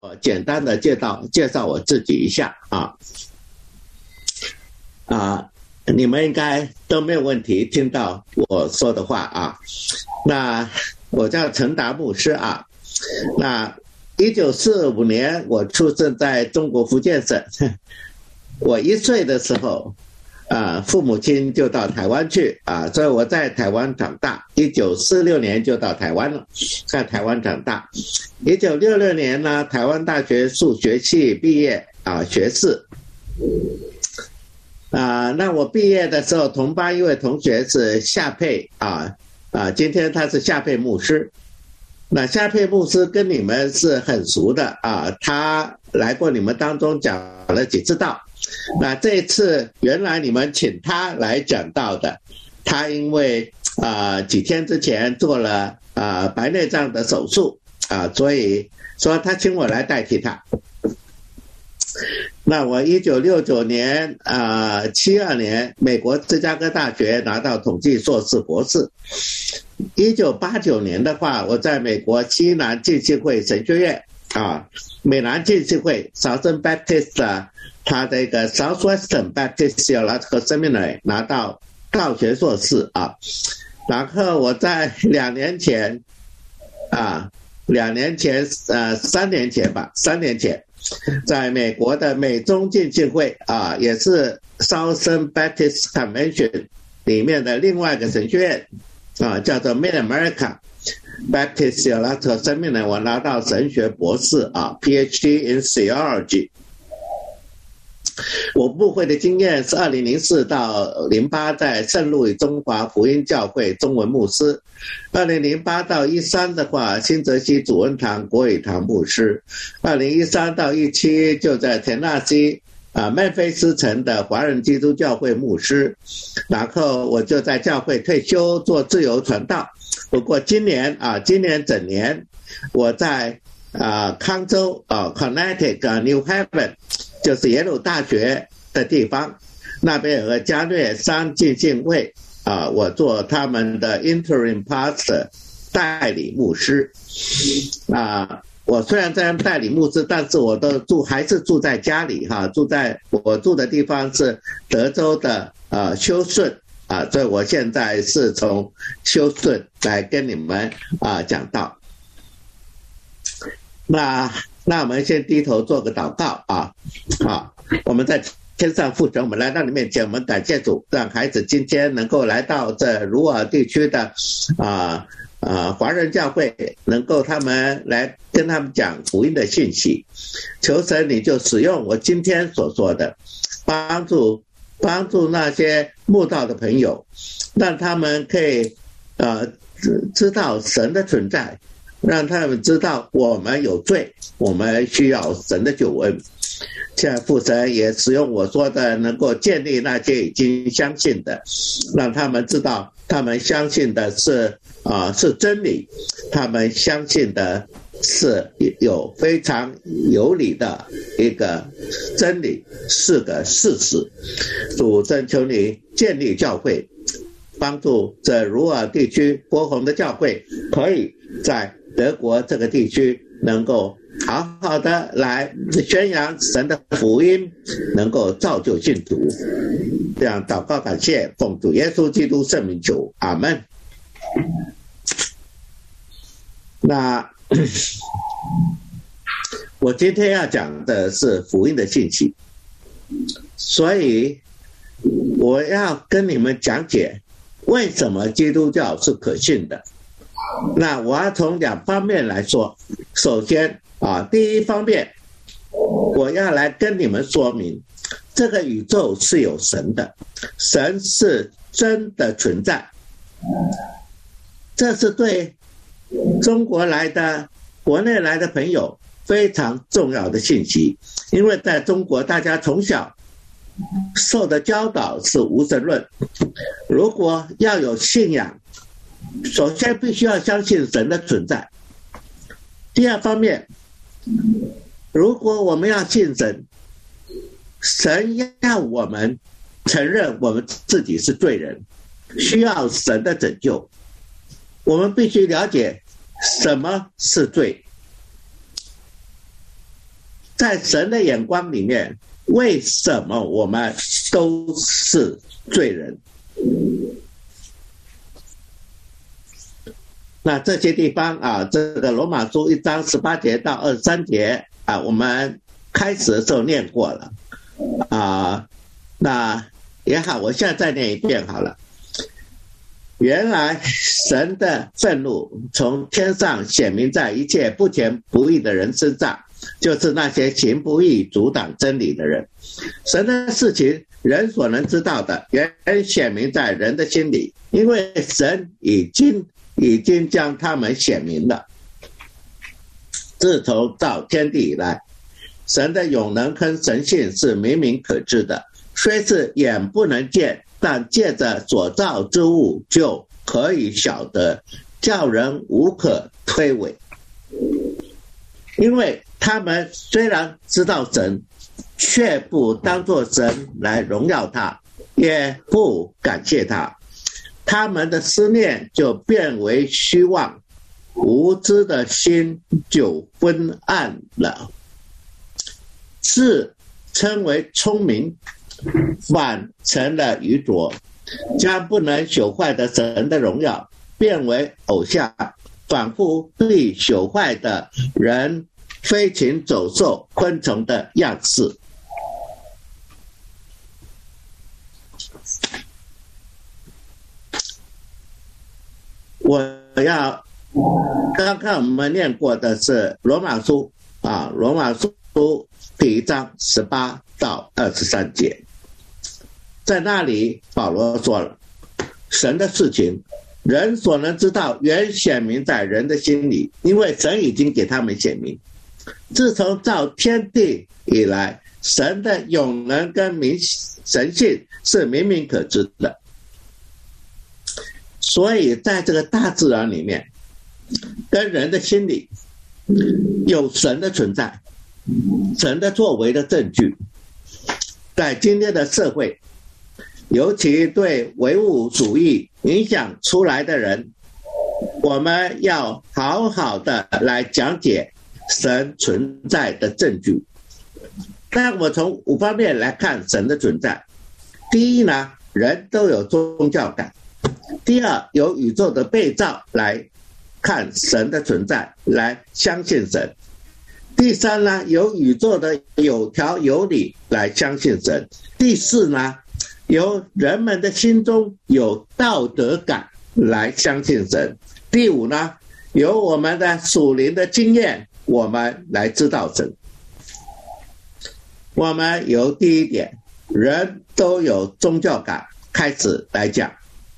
我简单的介绍我自己一下你们应该都没有问题听到我说的话啊。那我叫陈达牧师啊。那1945年我出生在中国福建省，我1岁的时候父母亲就到台湾去所以我在台湾长大。1946年就到台湾了，在台湾长大。1966年呢，台湾大学数学系毕业学士。那我毕业的时候，同班一位同学是夏佩今天他是夏佩牧师。那夏佩牧师跟你们是很熟的他来过你们当中讲了几次道。那这一次原来你们请他来讲道的，他因为几天之前做了白内障的手术所以说他请我来代替他。那我1969年72年美国芝加哥大学拿到统计硕士博士。1989年的话，我在美国西南浸信会神学院美南浸信会 Southern Baptist 他的一个 Southwestern Baptist Theological Seminary 拿到道学硕士然后我在3年前在美国的美中浸信会也是 Southern Baptist Convention 里面的另外一个神学院叫做 Mid-America Baptist Theological Seminary 我拿到神学博士PhD in Theology。我牧会的经验是2004到08在圣路易中华福音教会中文牧师，2008到13的话新泽西主恩堂国语堂牧师，2013到17就在田纳西孟菲斯城的华人基督教会牧师，然后我就在教会退休做自由传道。不过今年整年我在康州Connecticut New Haven 就是耶鲁大学的地方，那边有个加略山浸信会我做他们的 interim pastor 代理牧师我虽然在代理牧师，但是我都还是住在家里我住的地方是德州的休顺所以我现在是从休顺来跟你们讲道。那我们先低头做个祷告我们在天上父神，我们来到你面前，我们感谢主，让孩子今天能够来到这鲁尔地区的华人教会，能够他们来跟他们讲福音的信息。求神你就使用我今天所说的，帮助那些慕道的朋友，让他们可以知道神的存在，让他们知道我们有罪，我们需要神的救恩。现在父神也使用我说的，能够建立那些已经相信的，让他们知道他们相信的是真理，他们相信的是有非常有理的一个真理，是个事实。主真求你建立教会，帮助这鲁尔地区波鸿的教会可以在德国这个地区能够好好的来宣扬神的福音，能够造就信徒。这样祷告感谢，奉主耶稣基督圣名求，阿们。那我今天要讲的是福音的信息，所以我要跟你们讲解为什么基督教是可信的。那我要从2方面来说。首先第一方面，我要来跟你们说明这个宇宙是有神的，神是真的存在。这是对中国来的国内来的朋友非常重要的信息，因为在中国大家从小受的教导是无神论，如果要有信仰，首先必须要相信神的存在。第二方面，如果我们要信神，神要我们承认我们自己是罪人，需要神的拯救，我们必须了解什么是罪。 在神的眼光里面，为什么我们都是罪人？那这些地方啊，这个罗马书1章18节到23节啊，我们开始的时候念过了啊，那也好，我现在再念一遍好了。原来神的愤怒从天上显明在一切不虔不义的人身上，就是那些行不义阻挡真理的人。神的事情人所能知道的，原显明在人的心里，因为神已经将他们显明了。自从造天地以来，神的永能跟神性是明明可知的，虽是眼不能见，但借着所造之物就可以晓得，叫人无可推诿。因为他们虽然知道神，却不当作神来荣耀他，也不感谢他，他们的思念就变为虚妄，无知的心就昏暗了。是称为聪明，反成了愚拙，将不能朽坏的神的荣耀变为偶像，仿佛必朽坏的人、飞禽走兽、昆虫的样式。刚刚我们念过的是罗马书啊，罗马书第1章18到23节，在那里保罗说了，神的事情人所能知道，原显明在人的心里，因为神已经给他们显明。自从造天地以来，神的永能跟神性是明明可知的。所以在这个大自然里面，跟人的心里有神的存在，神的作为的证据。在今天的社会，尤其对唯物主义影响出来的人，我们要好好的来讲解神存在的证据。那我从5方面来看神的存在。第一呢，人都有宗教感。第二，有宇宙的被造来看神的存在，来相信神。第三呢，有宇宙的有条有理来相信神。第四呢，有人们的心中有道德感来相信神。第五呢，有我们的属灵的经验，我们来知道神。我们由第一点，人都有宗教感开始来讲。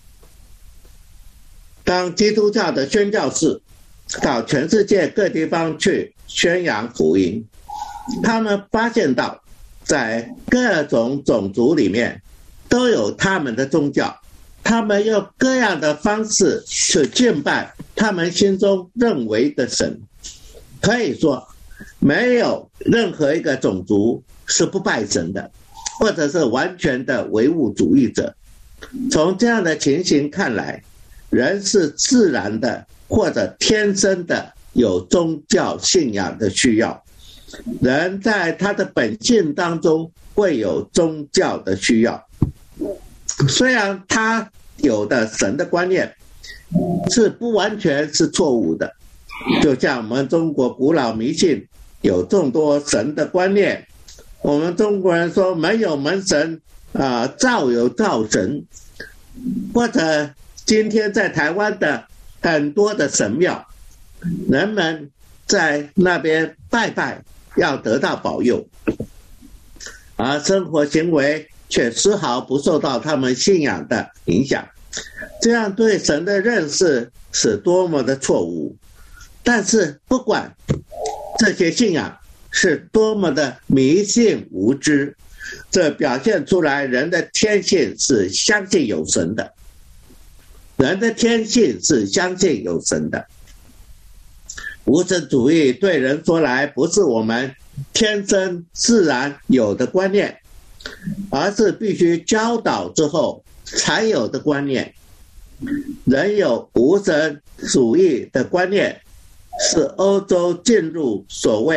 当基督教的宣教士到全世界各地方去宣扬福音，他们发现到在各种种族里面都有他们的宗教，他们用各样的方式去敬拜他们心中认为的神。可以说没有任何一个种族是不拜神的，或者是完全的唯物主义者。从这样的情形看来，人是自然的或者天生的有宗教信仰的需要，人在他的本性当中会有宗教的需要。虽然他有的神的观念是不完全是错误的，就像我们中国古老迷信有众多神的观念，我们中国人说门有门神灶有灶神，或者今天在台湾的很多的神庙，人们在那边拜拜要得到保佑，而生活行为却丝毫不受到他们信仰的影响。这样对神的认识是多么的错误。但是不管这些信仰是多么的迷信无知，这表现出来人的天性是相信有神的。人的天性是相信有神的。无神主义对人说来不是我们天生自然有的观念，而是必须教导之后才有的观念。人有无神主义的观念，是欧洲进入所谓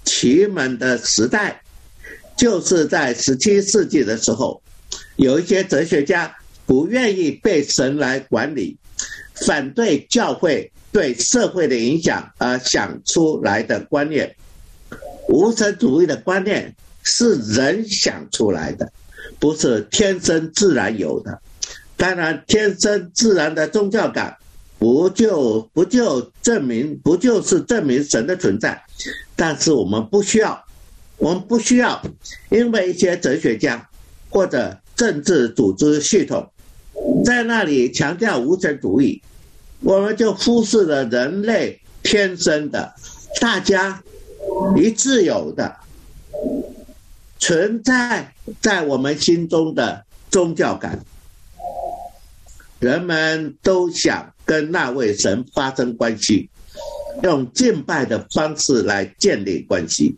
奇门的时代，就是在17世纪的时候，有一些哲学家不愿意被神来管理，反对教会对社会的影响而想出来的观念。无神主义的观念是人想出来的，不是天生自然有的。当然，天生自然的宗教感不就是证明神的存在，但是我们不需要，因为一些哲学家或者政治组织系统在那里强调无神主义，我们就忽视了人类天生的、大家一致有的存在在我们心中的宗教感。人们都想跟那位神发生关系，用敬拜的方式来建立关系。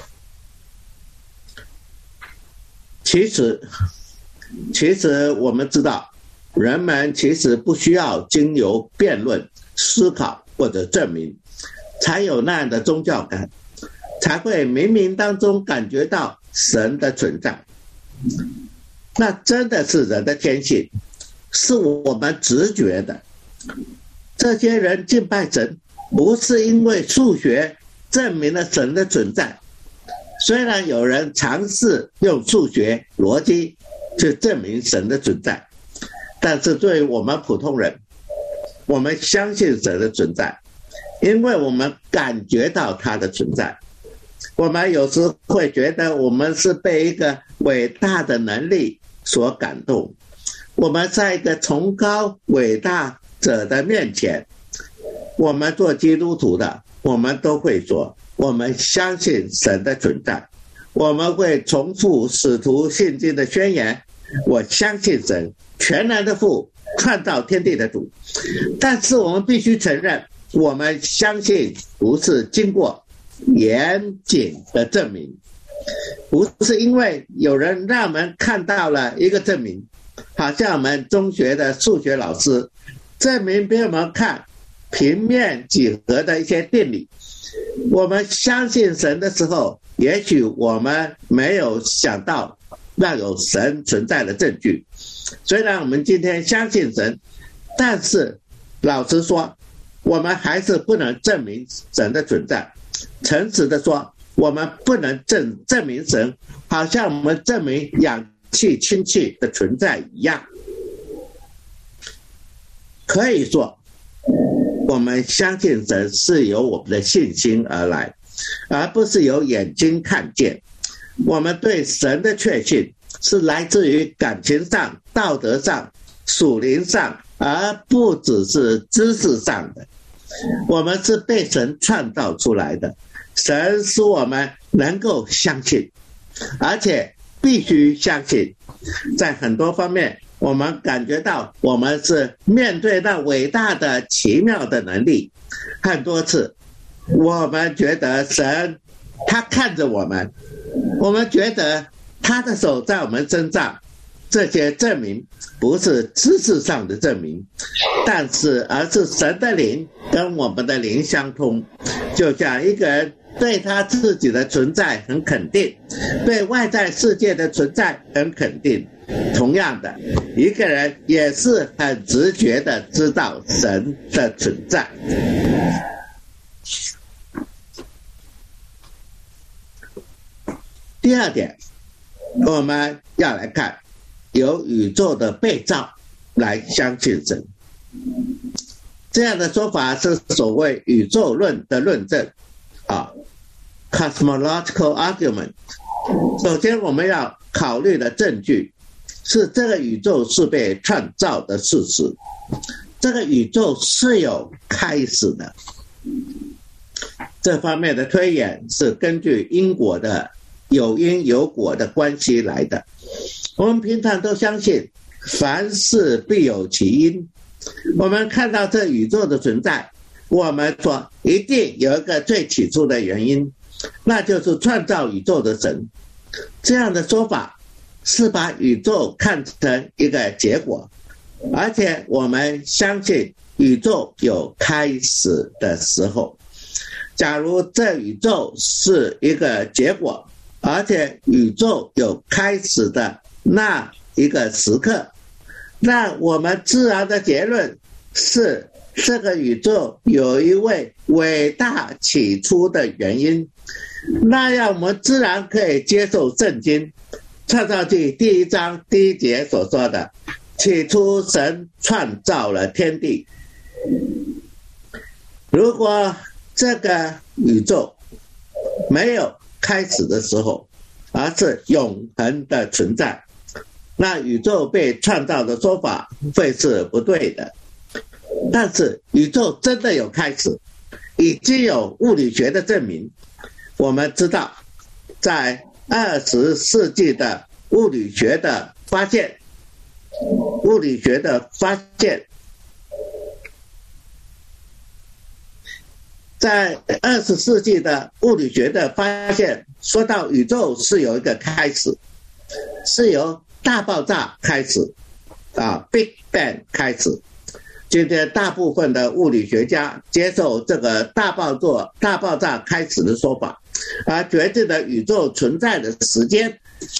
其实我们知道，人们其实不需要经由辩论、思考或者证明，才有那样的宗教感，才会冥冥当中感觉到神的存在。那真的是人的天性，是我们直觉的。这些人敬拜神，不是因为数学证明了神的存在，虽然有人尝试用数学逻辑去证明神的存在，但是对于我们普通人，我们相信神的存在，因为我们感觉到他的存在。我们有时会觉得我们是被一个伟大的能力所感动，我们在一个崇高伟大者的面前，我们做基督徒的，我们都会说我们相信神的存在，我们会重复使徒信经的宣言，我相信神，全能的父，创造天地的主。但是我们必须承认，我们相信不是经过严谨的证明，不是因为有人让我们看到了一个证明，好像我们中学的数学老师证明给我们看平面几何的一些定理。我们相信神的时候，也许我们没有想到要有神存在的证据。虽然我们今天相信神，但是老实说，我们还是不能证明神的存在。诚实的说，我们不能证明神，好像我们证明氧气、氢气的存在一样。可以说，我们相信神是由我们的信心而来，而不是由眼睛看见。我们对神的确信是来自于感情上、道德上、属灵上，而不只是知识上的。我们是被神创造出来的，神使我们能够相信，而且必须相信。在很多方面，我们感觉到我们是面对那伟大的奇妙的能力。很多次我们觉得神他看着我们，我们觉得他的手在我们身上。这些证明不是知识上的证明，而是神的灵跟我们的灵相通。就像一个人对他自己的存在很肯定，对外在世界的存在很肯定，同样的，一个人也是很直觉的知道神的存在。第二点，我们要来看由宇宙的被造来相信神。这样的说法是所谓宇宙论的论证cosmological argument。 首先我们要考虑的证据是这个宇宙是被创造的事实，这个宇宙是有开始的。这方面的推演是根据因果的有因有果的关系来的。我们平常都相信凡事必有其因，我们看到这宇宙的存在，我们说一定有一个最起初的原因，那就是创造宇宙的神。这样的说法是把宇宙看成一个结果，而且我们相信宇宙有开始的时候。 假如这宇宙是一个结果，而且宇宙有开始的那一个时刻，那我们自然的结论是这个宇宙有一位伟大起初的原因，那样我们自然可以接受圣经创造记第1章第1节所说的，起初神创造了天地。如果这个宇宙没有开始的时候，而是永恒的存在，那宇宙被创造的说法会是不对的。但是宇宙真的有开始，已经有物理学的证明。我们知道在20世纪的物理学的发现，在20世纪的物理学的发现说到宇宙是有一个开始，是由大爆炸开始，Big Bang 开始。今天大部分的物理学家接受这个大爆炸开始的说法，而决定了宇宙存在的时间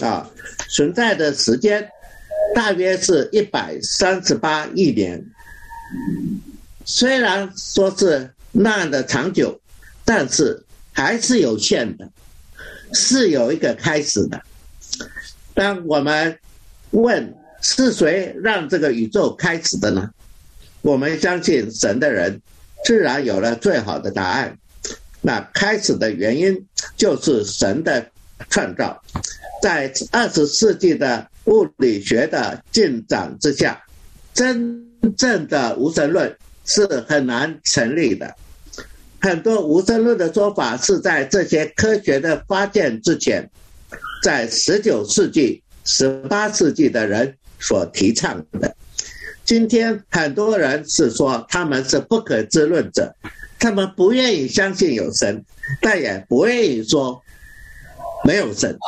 大约是138亿年。虽然说是那样的长久，但是还是有限的，是有一个开始的。当我们问是谁让这个宇宙开始的呢？我们相信神的人自然有了最好的答案。那开始的原因就是神的创造。在20世纪的物理学的进展之下，真正的无神论是很难成立的。很多无神论的说法是在这些科学的发现之前，在19世纪、18世纪的人所提倡的。今天很多人是说他们是不可知论者，他们不愿意相信有神，但也不愿意说没有神。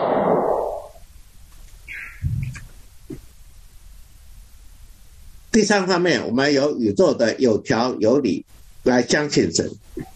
第三方面，我们有宇宙的有条有理来相信神，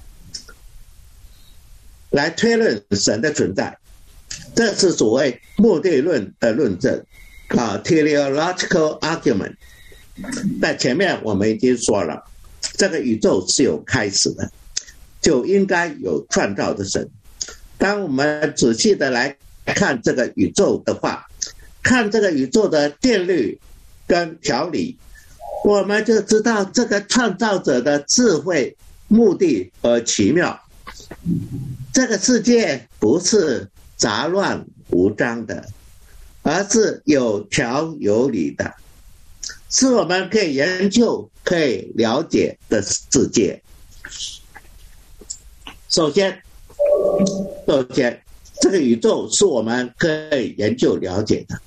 来推论神的存在，这是所谓目的论的论证teleological argument。在前面我们已经说了，这个宇宙是有开始的，就应该有创造的神。当我们仔细的来看这个宇宙的话，看这个宇宙的定律跟条理，我们就知道这个创造者的智慧、目的和奇妙。这个世界不是杂乱无章的，而是有条有理的，是我们可以研究、可以了解的世界。首先，这个宇宙是我们可以研究了解的。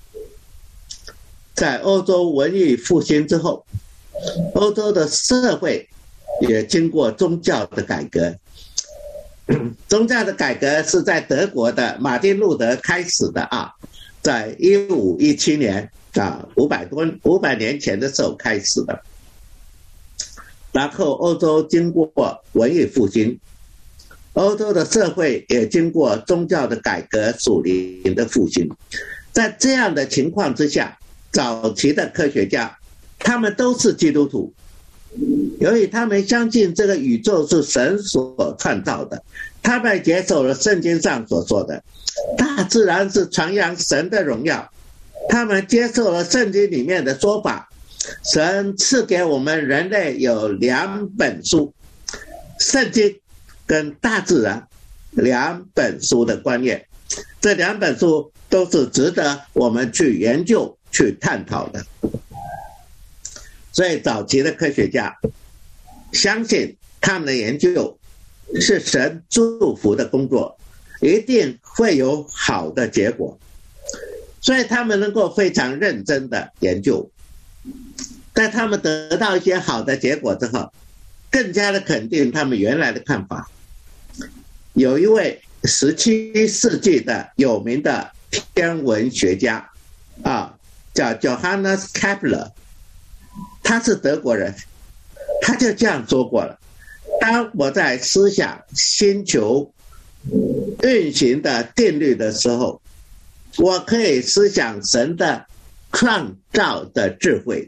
在欧洲文艺复兴之后，欧洲的社会也经过宗教的改革。宗教的改革是在德国的马丁路德开始的在1517年500年前的时候开始的。然后欧洲经过文艺复兴，欧洲的社会也经过宗教的改革、属灵的复兴。在这样的情况之下，早期的科学家他们都是基督徒，由于他们相信这个宇宙是神所创造的，他们接受了圣经上所说的大自然是传扬神的荣耀，他们接受了圣经里面的说法，神赐给我们人类有2本书，圣经跟大自然2本书的观念，这2本书都是值得我们去研究、去探讨的。所以早期的科学家相信他们的研究是神祝福的工作，一定会有好的结果，所以他们能够非常认真的研究。在他们得到一些好的结果之后，更加的肯定他们原来的看法。有一位17世纪的有名的天文学家叫 Johannes Kepler， 他是德国人，他就这样说过了。 当我在思想星球运行的定律的时候，我可以思想神的创造的智慧。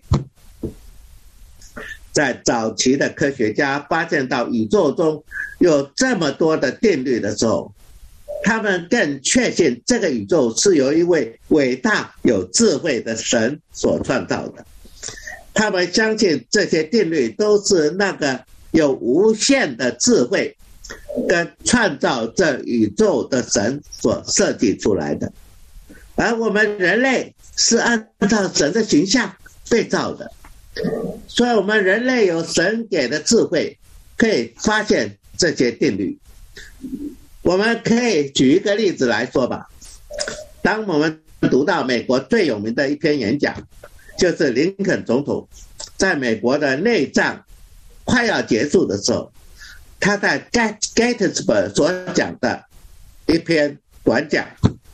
在早期的科学家发现到宇宙中有这么多的定律的时候，他们更确信这个宇宙是由一位伟大有智慧的神所创造的。他们相信这些定律都是那个有无限的智慧跟创造这宇宙的神所设计出来的，而我们人类是按照神的形象被造的，所以我们人类有神给的智慧，可以发现这些定律。我们可以举一个例子来说吧。当我们读到美国最有名的一篇演讲，就是林肯总统在美国的内战快要结束的时候，他在 Gettysburg 所讲的一篇短讲，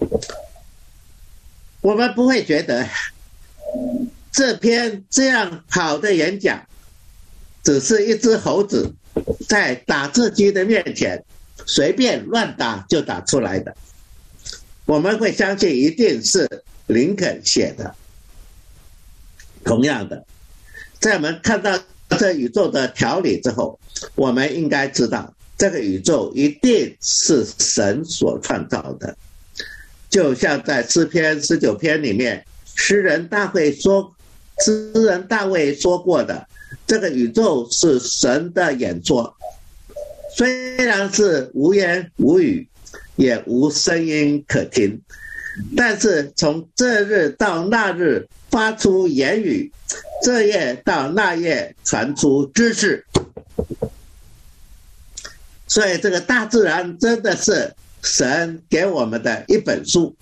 我们不会觉得这篇这样好的演讲只是一只猴子在打字机的面前随便乱打就打出来的，我们会相信一定是林肯写的。同样的，在我们看到这宇宙的条理之后，我们应该知道这个宇宙一定是神所创造的。就像在诗篇19篇里面，诗人大卫说过的，这个宇宙是神的演说，虽然是无言无语，也无声音可听，但是从这日到那日发出言语，这夜到那夜传出知识。所以这个大自然真的是神给我们的一本书。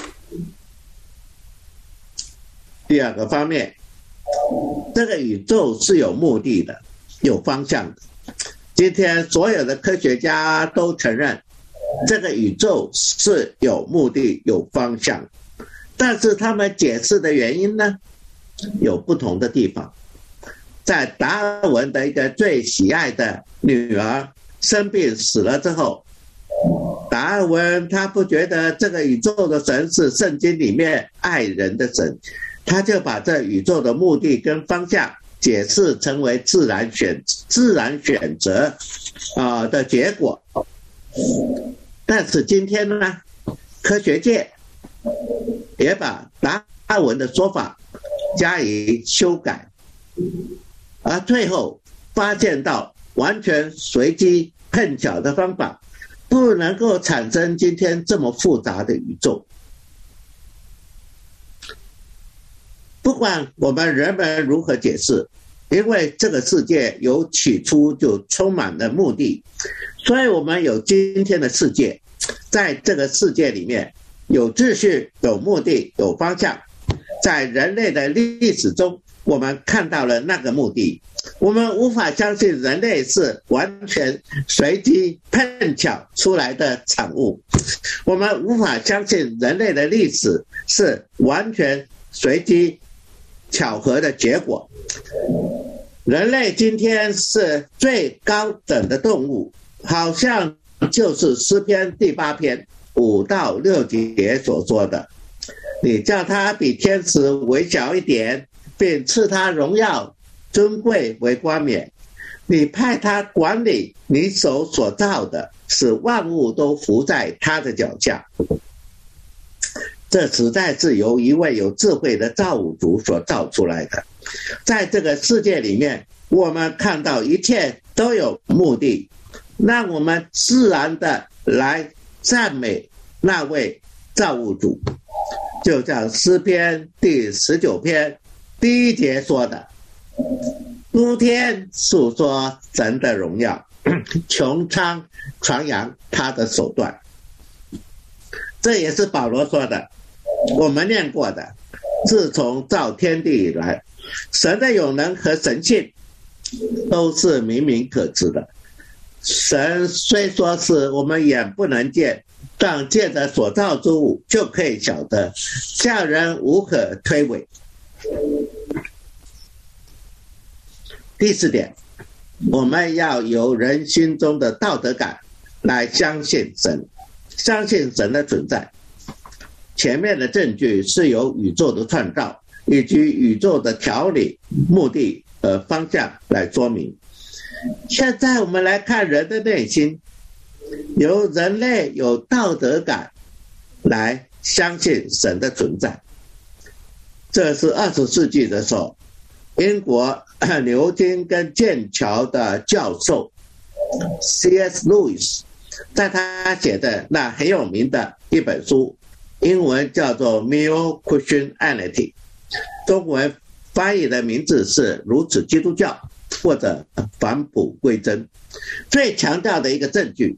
第二个方面，这个宇宙是有目的的，有方向的。今天所有的科学家都承认这个宇宙是有目的有方向，但是他们解释的原因呢，有不同的地方。在达尔文的一个最喜爱的女儿生病死了之后，达尔文他不觉得这个宇宙的神是圣经里面爱人的神，他就把这宇宙的目的跟方向解释成为自然选择的结果。但是今天呢，科学界也把达尔文的说法加以修改，而最后发现到完全随机碰巧的方法不能够产生今天这么复杂的宇宙。不管我们人们如何解释，因为这个世界由起初就充满了目的，所以我们有今天的世界。在这个世界里面有秩序有目的有方向，在人类的历史中我们看到了那个目的。我们无法相信人类是完全随机碰巧出来的产物，我们无法相信人类的历史是完全随机巧合的结果。人类今天是最高等的动物，好像就是诗篇第8篇5到6节所说的，你叫他比天使微小一点，并赐他荣耀尊贵为冠冕，你派他管理你手所造的，使万物都伏在他的脚下。这实在是由一位有智慧的造物主所造出来的。在这个世界里面，我们看到一切都有目的，让我们自然的来赞美那位造物主。就像诗篇第19篇第1节说的，诸天述说神的荣耀，穹苍传扬他的手段。这也是保罗说的，我们念过的，自从造天地以来，神的永能和神性都是明明可知的。神虽说是我们眼不能见，但借着所造之物就可以晓得，叫人无可推诿。第4点， 我们要由人心中的道德感来相信神，相信神的存在。前面的证据是由宇宙的创造以及宇宙的条理、目的和方向来说明。现在我们来看人的内心，由人类有道德感来相信神的存在。这是20世纪的时候，英国牛津跟剑桥的教授 C.S. Lewis 在他写的那很有名的一本书，英文叫做 Mere Christianity， 中文翻译的名字是如此基督教或者返璞归真。最强调的一个证据，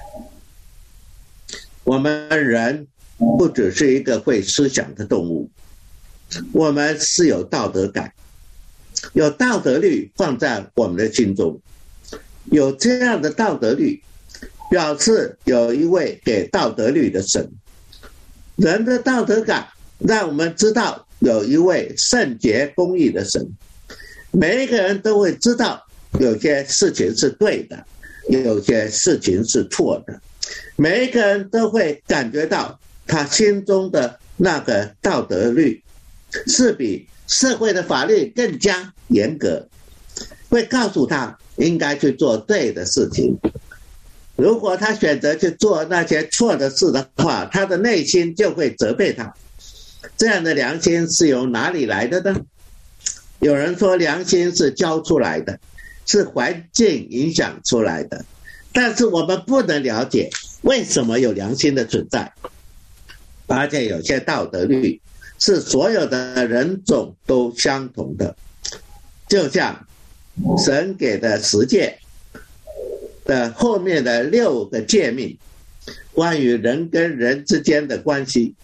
我们人不只是一个会思想的动物，我们是有道德感，有道德律放在我们的心中。有这样的道德律，表示有一位给道德律的神。人的道德感让我们知道有一位圣洁公义的神。每一个人都会知道有些事情是对的，有些事情是错的。每一个人都会感觉到他心中的那个道德律是比社会的法律更加严格，会告诉他应该去做对的事情。如果他选择去做那些错的事的话，他的内心就会责备他。这样的良心是由哪里来的呢？有人说良心是教出来的，是环境影响出来的，但是我们不能了解为什么有良心的存在。而且有些道德律是所有的人种都相同的，就像神给的10诫的后面的6个诫命，关于人跟人之间的关系。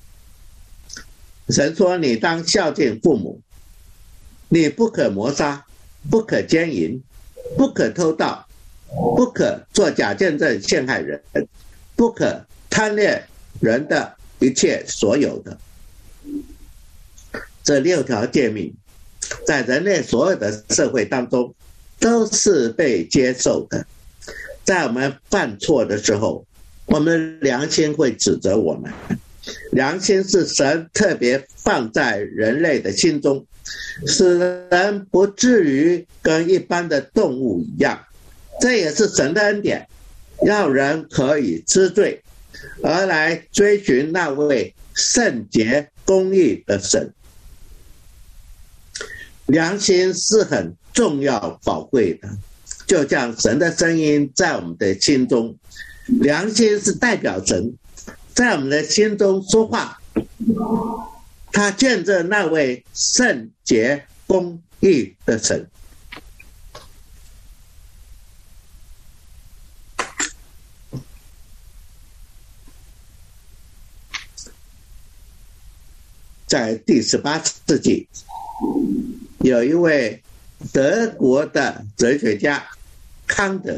神说你当孝敬父母，你不可谋杀，不可奸淫，不可偷盗，不可作假见证陷害人，不可贪恋人的一切所有的。这6条诫命在人类所有的社会当中都是被接受的。在我们犯错的时候，我们良心会指责我们。良心是神特别放在人类的心中，使人不至于跟一般的动物一样。这也是神的恩典，让人可以知罪，而来追寻那位圣洁公义的神。良心是很重要宝贵的，就像神的声音在我们的心中，良心是代表神在我们的心中说话，他见证那位圣洁公义的神。在第18世纪，有一位德国的哲学家康德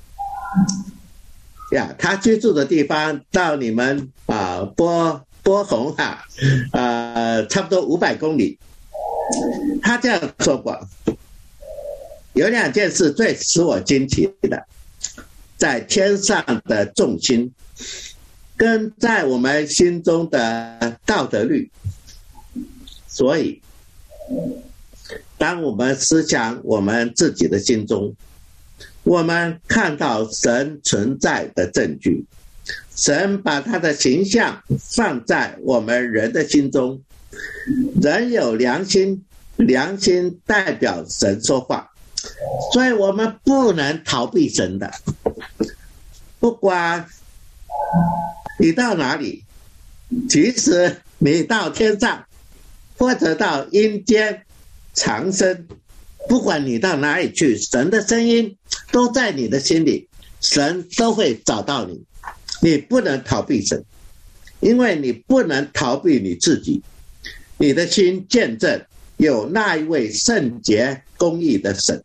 呀，他居住的地方到你们波鸿差不多500公里。他这样说过，有2件事最使我惊奇的，在天上的众星跟在我们心中的道德律。所以当我们思想我们自己的心中，我们看到神存在的证据，神把他的形象放在我们人的心中。人有良心，良心代表神说话，所以我们不能逃避神的。不管你到哪里，即使你到天上或者到阴间长生，不管你到哪里去，神的声音都在你的心里，神都会找到你。你不能逃避神，因为你不能逃避你自己。你的心见证有那一位圣洁公义的神。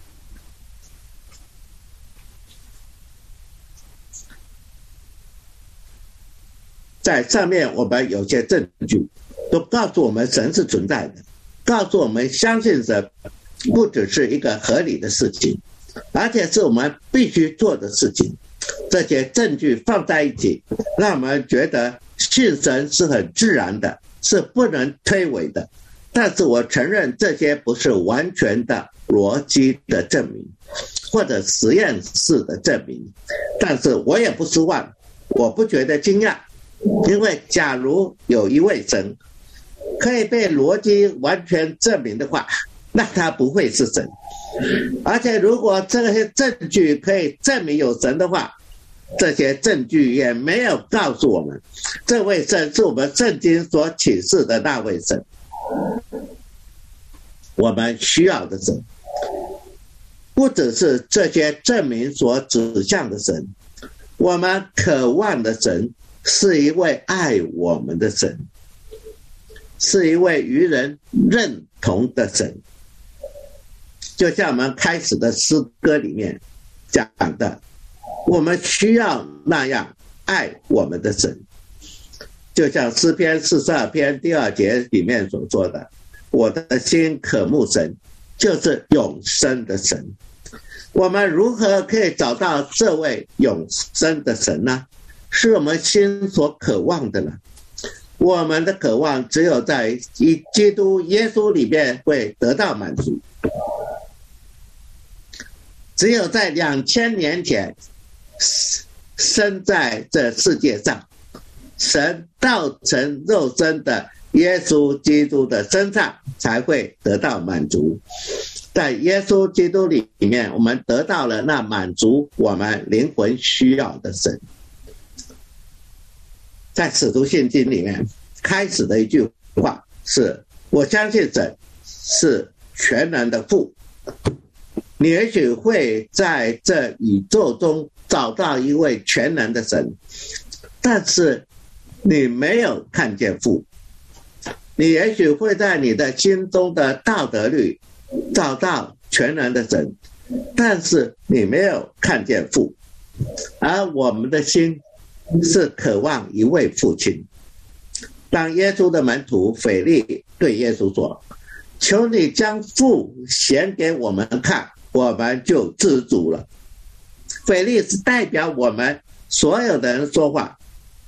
在上面我们有些证据都告诉我们神是存在的，告诉我们相信神不只是一个合理的事情， 而且是我们必须做的事情。这些证据放在一起，让我们觉得信神是很自然的，是不能推诿的。但是我承认这些不是完全的逻辑的证明，或者实验室的证明，但是我也不失望，我不觉得惊讶，因为假如有一位神可以被逻辑完全证明的话，那他不会是神。而且如果这些证据可以证明有神的话，这些证据也没有告诉我们这位神是我们圣经所启示的那位神，我们需要的神不只是这些证明所指向的神，我们渴望的神是一位爱我们的神，是一位与人认同的神。就像我们开始的诗歌里面讲的，我们需要那样爱我们的神。就像诗篇42篇第2节里面所说的，我的心渴慕神，就是永生的神。我们如何可以找到这位永生的神呢？是我们心所渴望的呢？我们的渴望只有在基督耶稣里面会得到满足。只有在2000年前生在这世界上，神道成肉身的耶稣基督的身上才会得到满足。在耶稣基督里面，我们得到了那满足我们灵魂需要的神。在使徒信经里面开始的一句话是，我相信神是全能的父。你也许会在这宇宙中找到一位全能的神，但是你没有看见父。你也许会在你的心中的道德律找到全能的神，但是你没有看见父。而我们的心是渴望一位父亲。当耶稣的门徒腓利对耶稣说，求你将父显给我们看，我们就知足了。腓利是代表我们所有的人说话。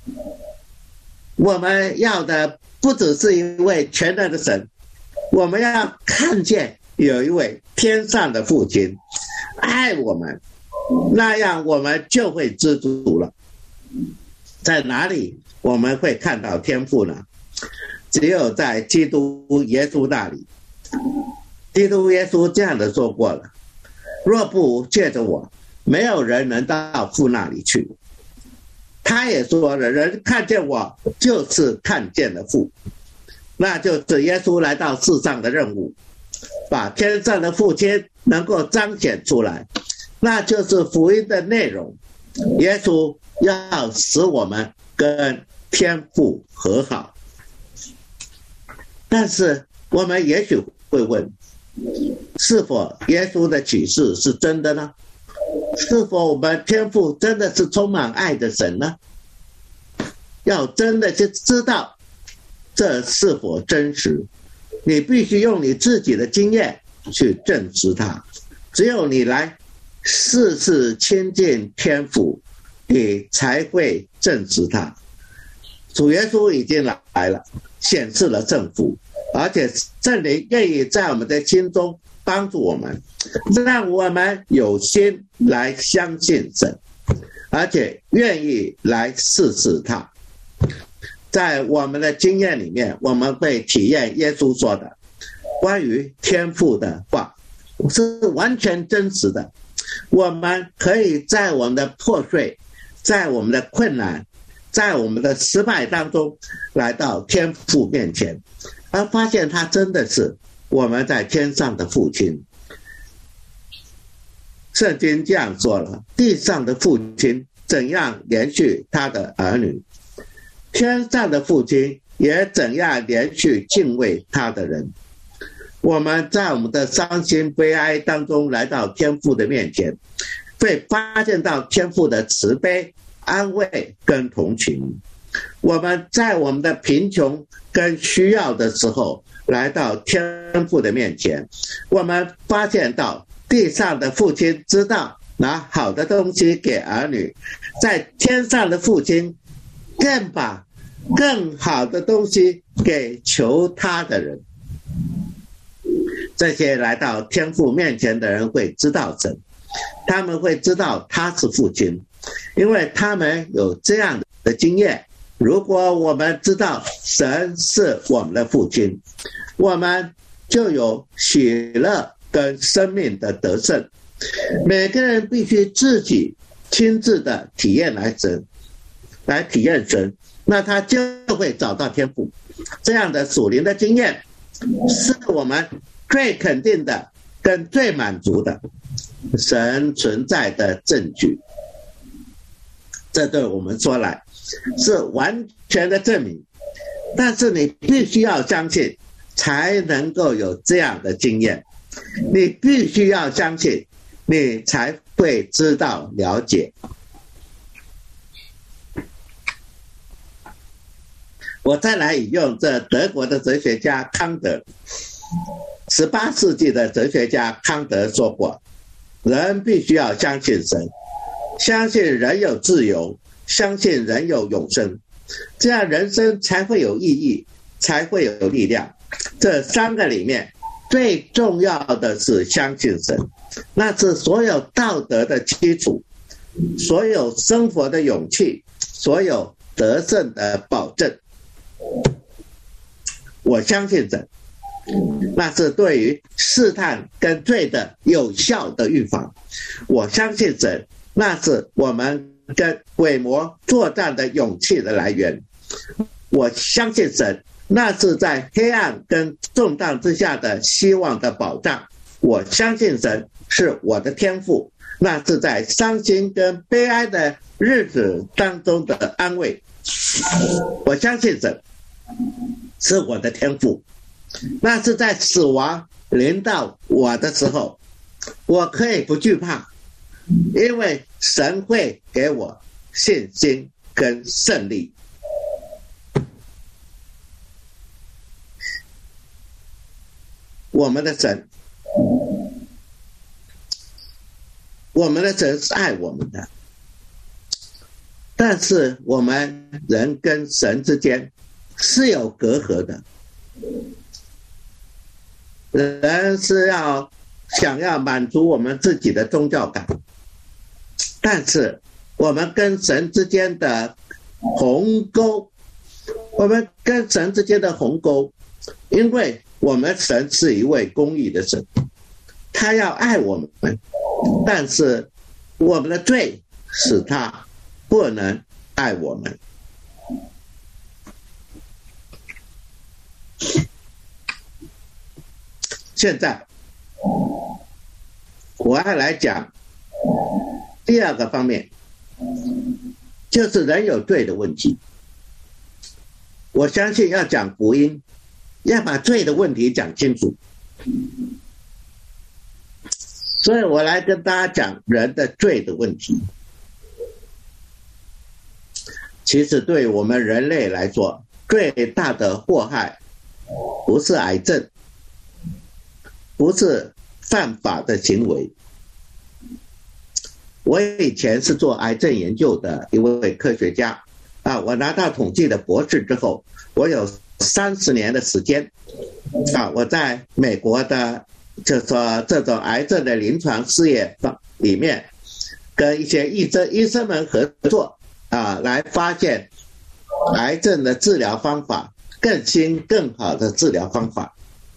我们要的不只是一位全能的神，我们要看见有一位天上的父亲爱我们，那样我们就会知足了。在哪里我们会看到天父呢？只有在基督耶稣那里。基督耶稣这样的说过了，若不借着我，没有人能到父那里去。他也说了，人看见我就是看见了父。那就是耶稣来到世上的任务，把天上的父亲能够彰显出来，那就是福音的内容。耶稣要使我们跟天父和好。但是我们也许会问，是否耶稣的启示是真的呢？是否我们天父真的是充满爱的神呢？要真的去知道这是否真实，你必须用你自己的经验去证实它。只有你来事事亲近天父，你才会证实它。主耶稣已经来了，显示了政府，而且圣灵愿意在我们的心中帮助我们，让我们有心来相信神，而且愿意来试试他。在我们的经验里面，我们会体验耶稣说的关于天父的话是完全真实的。我们可以在我们的破碎，在我们的困难，在我们的失败当中来到天父面前，而发现他真的是我们在天上的父亲。圣经这样说了，地上的父亲怎样连续他的儿女，天上的父亲也怎样连续敬畏他的人。我们在我们的伤心悲哀当中来到天父的面前，会发现到天父的慈悲、安慰跟同情。我们在我们的贫穷跟需要的时候来到天父的面前，我们发现到地上的父亲知道拿好的东西给儿女，在天上的父亲更把更好的东西给求他的人。这些来到天父面前的人会知道神，他们会知道他是父亲，因为他们有这样的经验。如果我们知道神是我们的父亲，我们就有喜乐跟生命的得胜。每个人必须自己亲自的体验来体验神，那他就会找到天父。这样的属灵的经验是我们最肯定的跟最满足的神存在的证据。这对我们说来是完全的证明，但是你必须要相信才能够有这样的经验，你必须要相信你才会知道了解。我再来引用这德国的哲学家康德，18世纪的哲学家康德说过，人必须要相信神，相信人有自由，相信人有永生，这样人生才会有意义，才会有力量。这3个里面最重要的是相信神，那是所有道德的基础，所有生活的勇气，所有得胜的保证。我相信神，那是对于试探跟罪的有效的预防。我相信神，那是我们跟鬼魔作战的勇气的来源。我相信神，那是在黑暗跟动荡之下的希望的保障。我相信神是我的天父，那是在伤心跟悲哀的日子当中的安慰。我相信神是我的天父，那是在死亡临到我的时候，我可以不惧怕，因为神会给我信心跟胜利。我们的神是爱我们的，但是我们人跟神之间是有隔阂的。人是想要满足我们自己的宗教感，但是我们跟神之间的鸿沟，因为我们神是一位公义的神，他要爱我们，但是我们的罪使他不能爱我们。现在我要来讲第2个方面，就是人有罪的问题。我相信要讲福音，要把罪的问题讲清楚，所以我来跟大家讲人的罪的问题。其实对我们人类来说，最大的祸害不是癌症，不是犯法的行为。我以前是做癌症研究的一位科学家我拿到统计的博士之后，我有30年的时间我在美国的就说这种癌症的临床事业里面跟一些医生们合作来发现癌症的治疗方法，更新更好的治疗方法。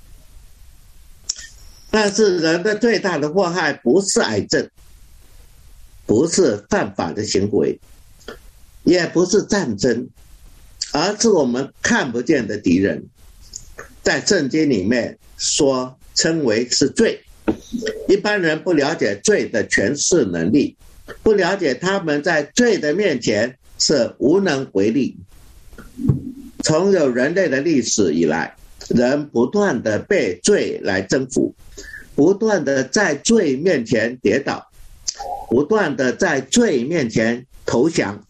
但是人的最大的祸害不是癌症，不是犯法的行为，也不是战争，而是我们看不见的敌人，在圣经里面称为是罪。一般人不了解罪的诠释能力，不了解他们在罪的面前是无能为力。从有人类的历史以来，人不断的被罪来征服，不断的在罪面前跌倒，不断的在罪面前投降。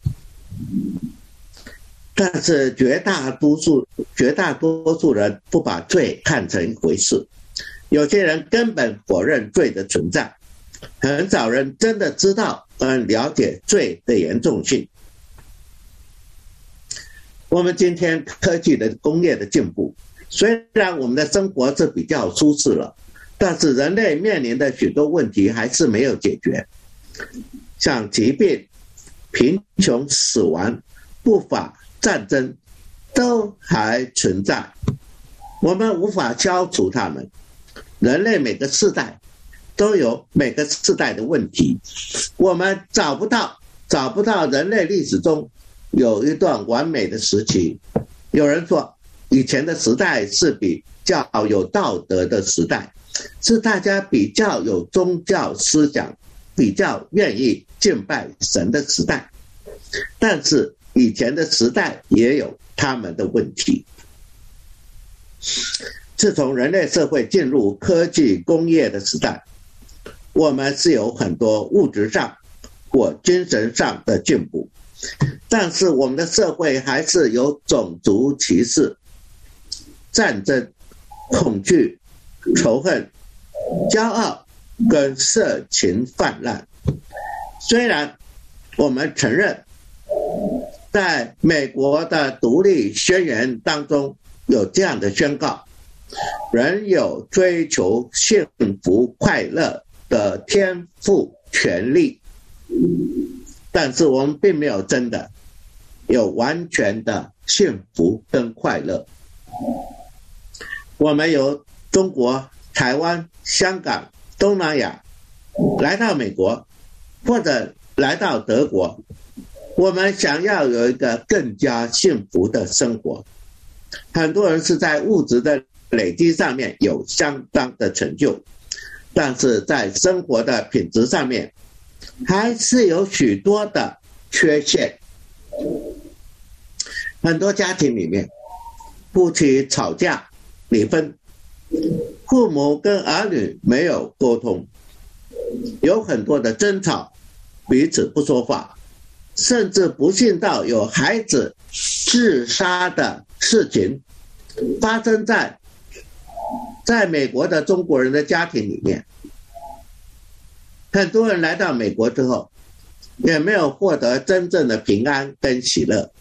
但是绝大多数人不把罪看成一回事， 有些人根本否认罪的存在，很少人真的知道了解罪的严重性。我们今天科技的工业的进步，虽然我们的生活是比较舒适了，但是人类面临的许多问题还是没有解决，像疾病、贫穷、死亡、不法、战争都还存在，我们无法消除它们。人类每个世代都有每个世代的问题，我们找不到人类历史中有一段完美的时期。有人说以前的时代是比较有道德的时代，是大家比较有宗教思想，比较愿意敬拜神的时代，但是以前的时代也有他们的问题。自从人类社会进入科技工业的时代，我们是有很多物质上或精神上的进步，但是我们的社会还是有种族歧视、战争、恐惧、仇恨、骄傲跟色情泛滥。虽然我们承认在美国的独立宣言当中有这样的宣告，人有追求幸福快乐的天赋权利，但是我们并没有真的有完全的幸福跟快乐。我们由中国、台湾、香港、东南亚来到美国，或者来到德国，我们想要有一个更加幸福的生活。很多人是在物质的累积上面有相当的成就，但是在生活的品质上面还是有许多的缺陷。很多家庭里面夫妻吵架离婚，父母跟儿女没有沟通，有很多的争吵，彼此不说话，甚至不幸到有孩子自杀的事情发生在美国的中国人的家庭里面。很多人来到美国之后也没有获得真正的平安跟喜乐。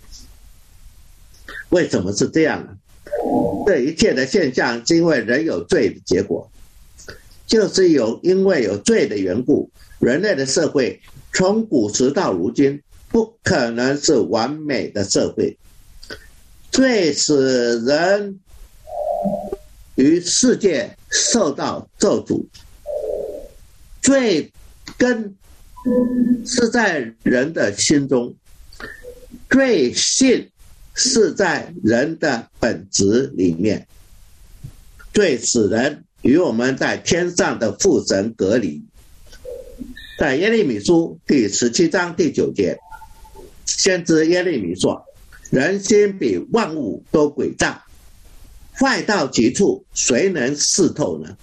为什么是这样呢？这一切的现象是因为人有罪的结果，就是因为有罪的缘故，人类的社会从古时到如今不可能是完美的社会。罪使人与世界受到咒诅，罪根是在人的心中，罪性是在人的本质里面，罪使人与我们在天上的父神隔离。在耶利米书第17章第9节，先知耶利米说，人心比万物都诡诈，坏到极处，谁能识透呢？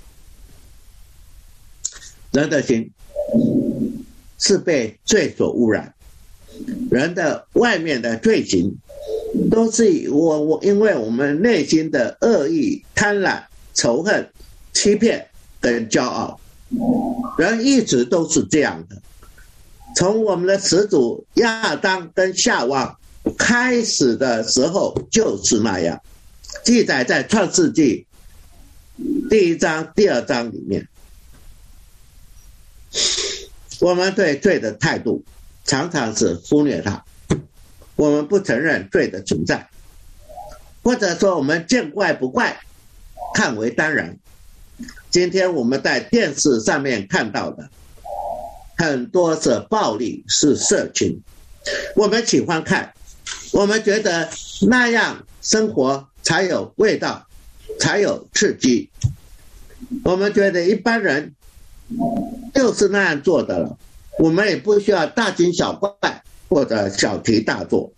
人的心是被罪所污染，人的外面的罪行都是因为我们内心的恶意、贪婪、仇恨、欺骗跟骄傲，人一直都是这样的。从我们的始祖亚当跟夏娃开始的时候就是那样，记载在创世纪第1章、第2章里面。我们对罪的态度常常是忽略它，我们不承认罪的存在，或者说我们见怪不怪，看为当然。今天我们在电视上面看到的很多是暴力，是色情，我们喜欢看，我们觉得那样生活才有味道，才有刺激，我们觉得一般人就是那样做的了，我们也不需要大惊小怪或者小题大做。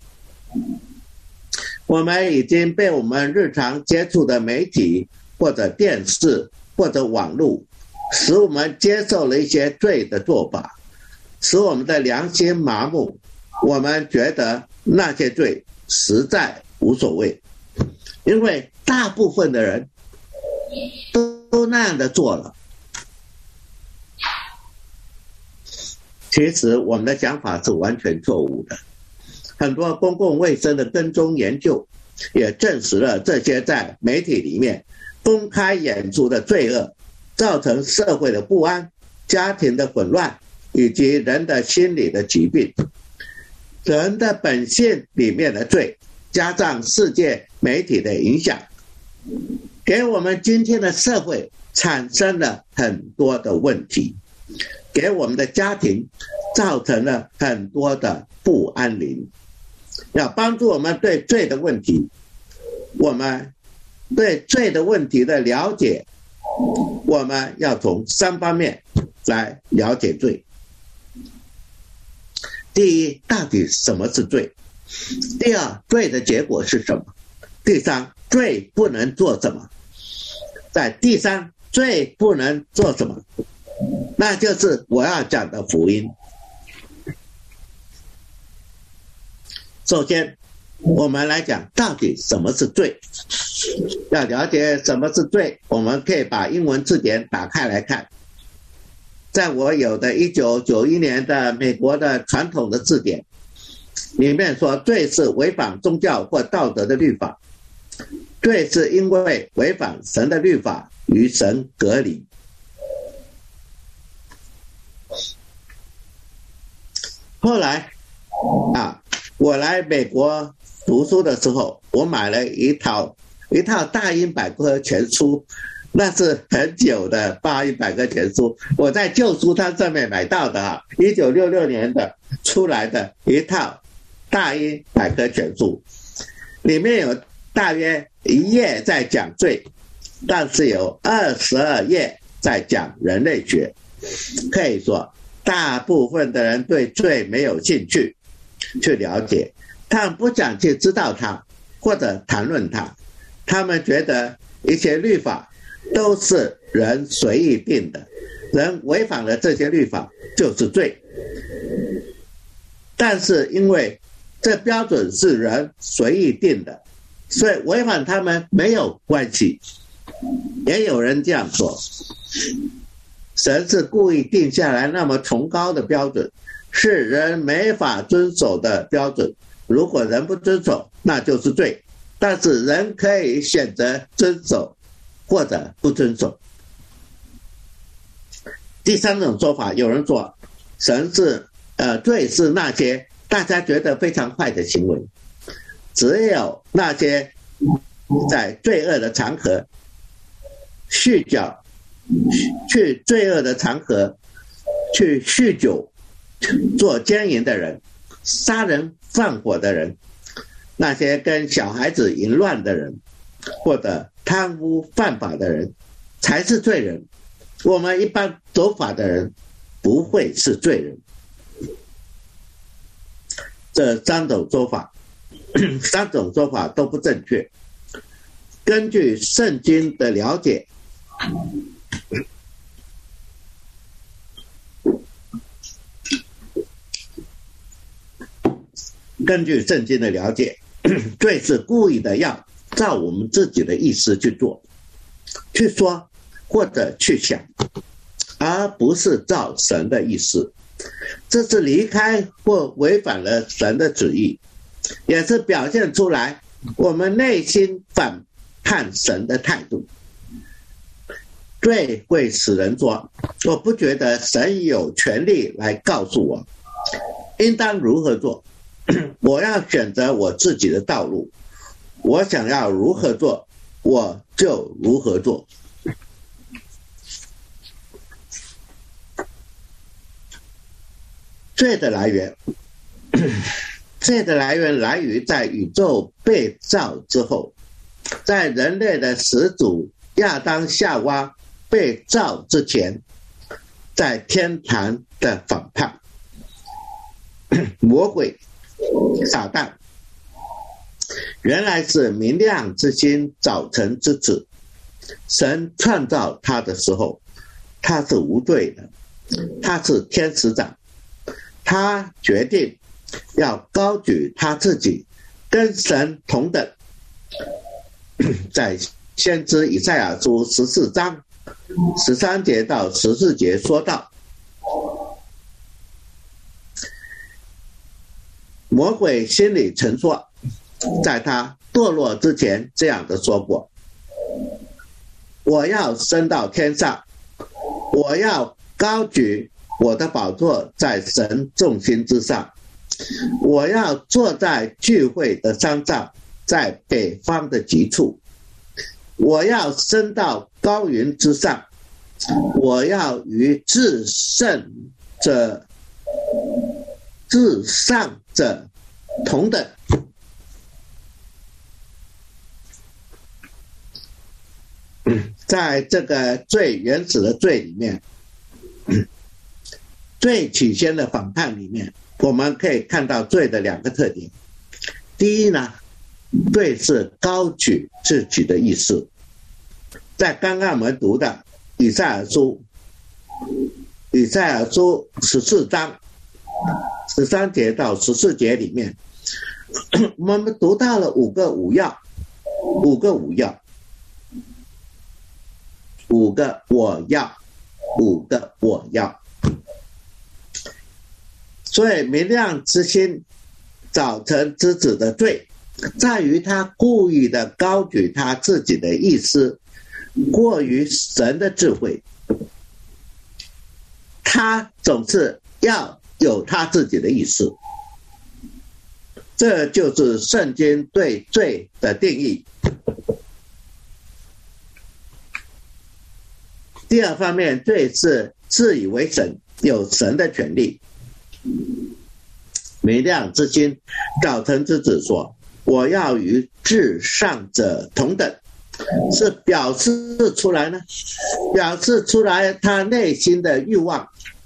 我们已经被我们日常接触的媒体或者电视或者网络使我们接受了一些罪的做法，使我们的良心麻木，我们觉得那些罪实在无所谓，因为大部分的人都都那样的做了。其实我们的讲法是完全错误的。很多公共卫生的跟踪研究也证实了这些在媒体里面公开演出的罪恶，造成社会的不安、家庭的混乱以及人的心理的疾病。人的本性里面的罪，加上世界媒体的影响，给我们今天的社会产生了很多的问题，给我们的家庭造成了很多的不安宁。要帮助我们对罪的问题，我们对罪的问题的了解，我们要从3方面来了解罪。第一，到底什么是罪？第二，罪的结果是什么？第三，罪不能做什么？在第三，罪不能做什么？那就是我要讲的福音。首先，我们来讲到底什么是罪。要了解什么是罪，我们可以把英文字典打开来看。在我有的1991年的美国的传统的字典里面说，罪是违反宗教或道德的律法，罪是因为违反神的律法与神隔离。后来我来美国读书的时候，我买了一套大英百科全书，那是很久的大英百科全书，我在旧书摊上面买到的1966年的出来的一套大英百科全书，里面有大约1页在讲罪，但是有22页在讲人类学。可以说大部分的人对罪没有兴趣去了解，他们不想去知道它或者谈论它，他们觉得一些律法都是人随意定的，人违反了这些律法就是罪。但是因为这标准是人随意定的，所以违反他们没有关系。也有人这样说，神是故意定下来那么崇高的标准，是人没法遵守的标准，如果人不遵守那就是罪，但是人可以选择遵守或者不遵守。第三种说法，有人说神是罪是那些大家觉得非常坏的行为，只有那些在罪恶的场合酗酒，去罪恶的场合去酗酒做奸淫的人，杀人放火的人，那些跟小孩子淫乱的人，或者贪污犯法的人才是罪人，我们一般守法的人不会是罪人。这3种说法3种说法都不正确。根据圣经的了解，罪是故意的要照我们自己的意思去做、去说或者去想，而不是照神的意思。这是离开或违反了神的旨意，也是表现出来我们内心反叛神的态度。罪会使人说，我不觉得神有权利来告诉我应当如何做，我要选择我自己的道路，我想要如何做我就如何做。罪的来源来于在宇宙被造之后，在人类的始祖亚当夏娃被造之前，在天堂的反叛。魔鬼撒旦原来是明亮之星早晨之子，神创造他的时候他是无罪的，他是天使长，他决定要高举他自己跟神同等。在先知以赛亚书14章 13节到14节说到，魔鬼心里曾说，在他堕落之前这样的说过，我要升到天上，我要高举我的宝座在神众星之上，我要坐在聚会的山上，在北方的极处，我要升到高云之上，我要与至上者同等。在这个最原始的罪里面，最起先的反叛里面，我们可以看到罪的两个特点。第一呢，罪是高举自己的意思。在刚刚我们读的以赛亚书14章13节到14节里面，我们读到了五个我要。所以明亮之心早晨之子的罪，在于他故意的高举他自己的意思，过于神的智慧。他总是要有他自己的意思，这就是圣经对罪的定义。第二方面，罪是自以为神，有神的权利。明亮之心早晨之子说，我要与至上者同等，是表示出来他内心的欲望。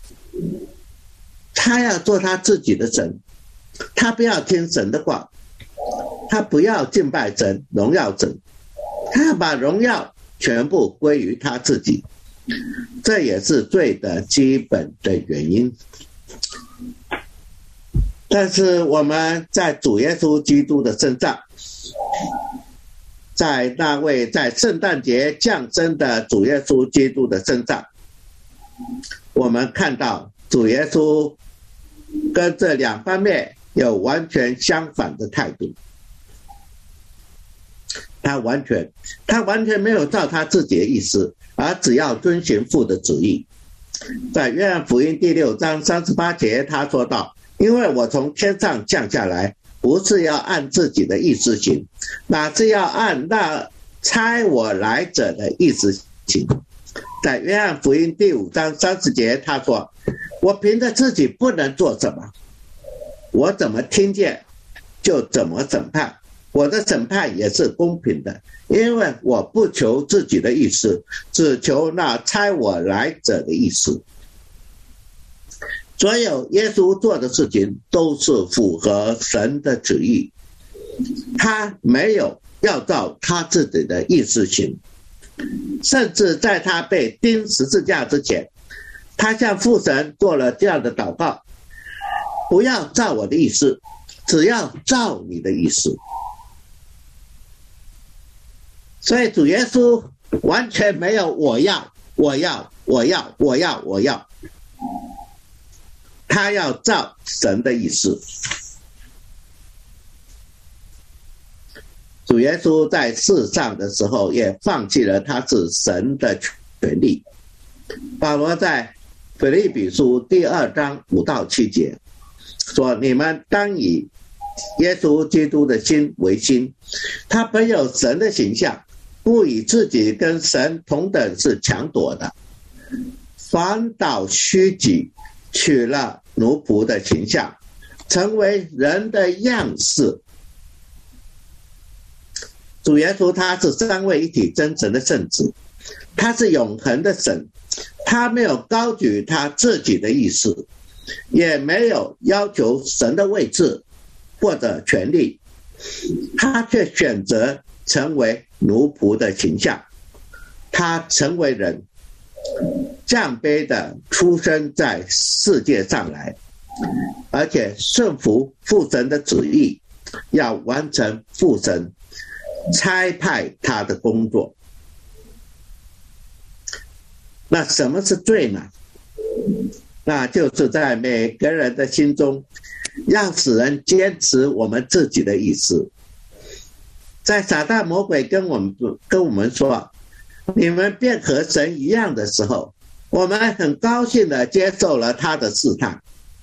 他要做他自己的神，他不要听神的话，他不要敬拜神，荣耀神，他要把荣耀全部归于他自己。这也是罪的基本的原因。但是我们在主耶稣基督的身上，在那位在圣诞节降生的主耶稣基督的身上，我们看到主耶稣跟这两方面有完全相反的态度。他完全没有照他自己的意思，而只要遵循父的旨意。在约翰福音第6章38节他说道，因为我从天上降下来，不是要按自己的意思行，乃是要按那差我来者的意思行。在约翰福音第5章30节他说，我凭着自己不能做什么，我怎么听见就怎么审判，我的审判也是公平的，因为我不求自己的意思，只求那差我来者的意思。所有耶稣做的事情都是符合神的旨意，他没有要照他自己的意思行。甚至在他被钉十字架之前，他向父神做了这样的祷告，不要照我的意思，只要照你的意思。所以主耶稣完全没有我要，他要照神的意思。主耶稣在世上的时候也放弃了他是神的权利。保罗在腓立比书第2章5到7节说，你们当以耶稣基督的心为心，他本有神的形象，不以自己跟神同等是强夺的，反倒虚己，取了奴仆的形象，成为人的样式。主耶稣他是三位一体真神的圣子，他是永恒的神，他没有高举他自己的意思，也没有要求神的位置或者权利，他却选择成为奴仆的形象。他成为人，降卑的出生在世界上来，而且顺服父神的旨意，要完成父神差派他的工作。 那什么是罪呢？那就是在每个人的心中，要使人坚持我们自己的意思。在撒旦魔鬼跟我们说，你们便和神一样的时候，我们很高兴的接受了他的试探。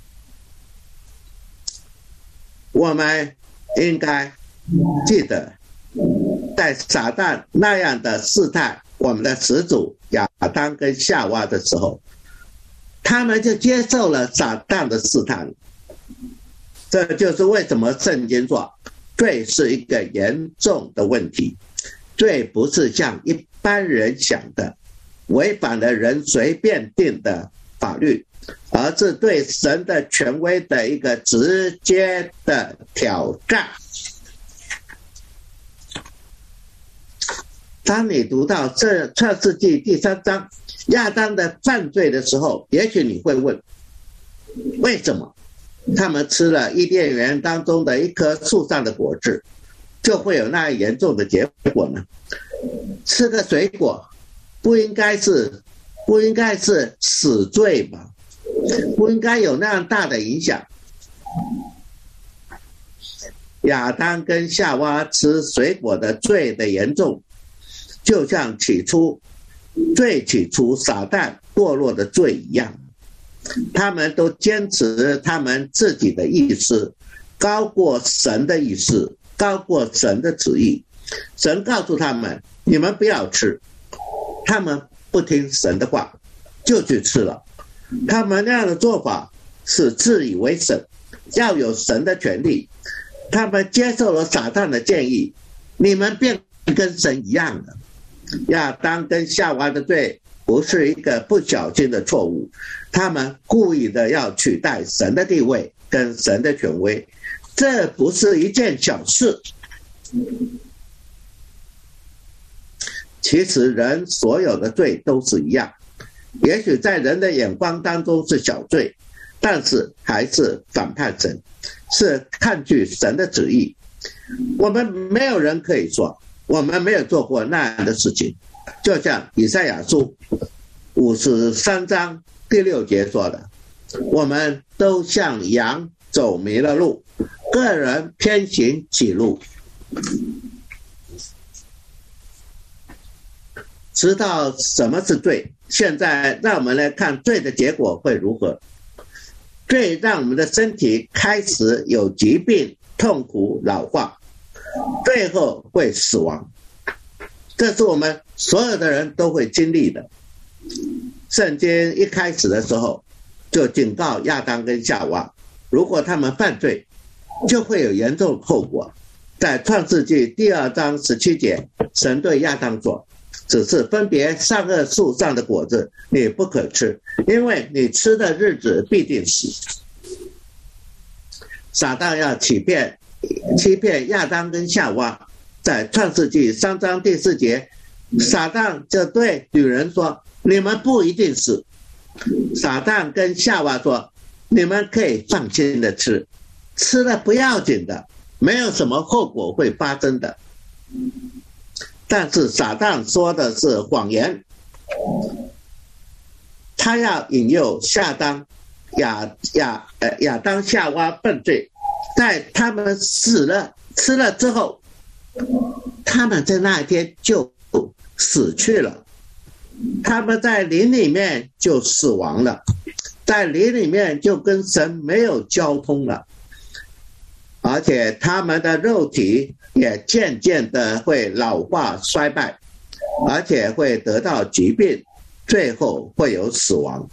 我们应该记得，在撒旦那样的试探我们的始祖亚当跟夏娃的时候，他们就接受了撒旦的试探。这就是为什么圣经说，罪是一个严重的问题。罪不是像一般人想的，违反了人随便定的法律，而是对神的权威的一个直接的挑战。当你读到这创世纪第3章亚当的犯罪的时候，也许你会问，为什么他们吃了伊甸园当中的一棵树上的果子，就会有那严重的结果呢？吃个水果不应该是死罪吗？不应该有那样大的影响。亚当跟夏娃吃水果的罪的严重，就像起初撒旦堕落的罪一样，他们都坚持他们自己的意思高过神的意思，高过神的旨意。神告诉他们，你们不要吃，他们不听神的话，就去吃了。他们那样的做法是自以为神，要有神的权利。他们接受了撒旦的建议，你们便跟神一样的。亚当跟夏娃的罪不是一个不小心的错误，他们故意的要取代神的地位跟神的权威，这不是一件小事。其实人所有的罪都是一样，也许在人的眼光当中是小罪，但是还是反叛神，是抗拒神的旨意。我们没有人可以说我们没有做过那样的事情，就像以赛亚书53章第6节说的，我们都像羊走迷了路，个人偏行己路。知道什么是罪，现在让我们来看罪的结果会如何。罪让我们的身体开始有疾病、痛苦、老化，最后会死亡。这是我们所有的人都会经历的。圣经一开始的时候就警告亚当跟夏娃，如果他们犯罪就会有严重后果。在创世纪第2章17节，神对亚当说，只是分别善恶树上的果子你不可吃，因为你吃的日子必定死。撒旦要欺骗亚当跟夏娃。在创世纪3章第4节，撒旦就对女人说，你们不一定死。撒旦跟夏娃说，你们可以放心的吃，吃了不要紧的，没有什么后果会发生的。但是撒旦说的是谎言，他要引诱亚当夏娃犯罪，在他们吃了之后，他们在那一天就死去了，他们在灵里面就死亡了，在灵里面就跟神没有交通了，而且他们的肉体也渐渐的会老化衰败，而且会得到疾病，最后会有死亡。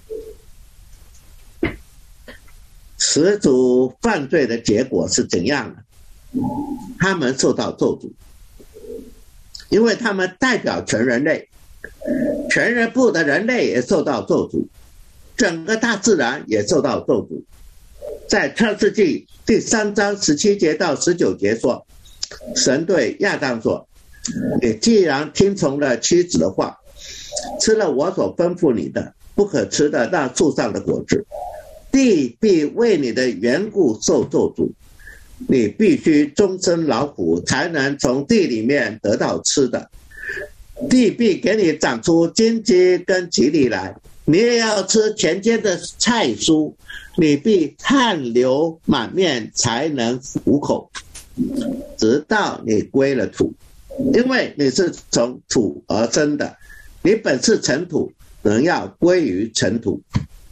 始祖犯罪的结果是怎样的？他们受到咒诅，因为他们代表全人类，全人部的人类也受到咒诅，整个大自然也受到咒诅。在创世纪第3章17节到19节说，神对亚当说，你既然听从了妻子的话，吃了我所吩咐你的不可吃的那树上的果子，地必为你的缘故受咒诅，你必须终身劳苦才能从地里面得到吃的， 地必给你长出荆棘跟棘藜来，你也要吃田间的菜蔬，你必汗流满面才能糊口，直到你归了土，因为你是从土而生的，你本是尘土，仍要归于尘土。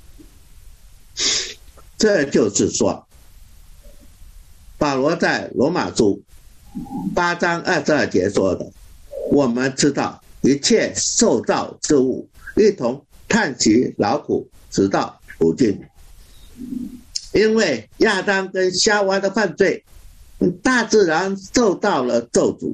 这就是说，保罗在罗马书8章22节说的，我们知道一切受造之物一同叹息劳苦，直到如今。因为亚当跟夏娃的犯罪，大自然受到了咒诅，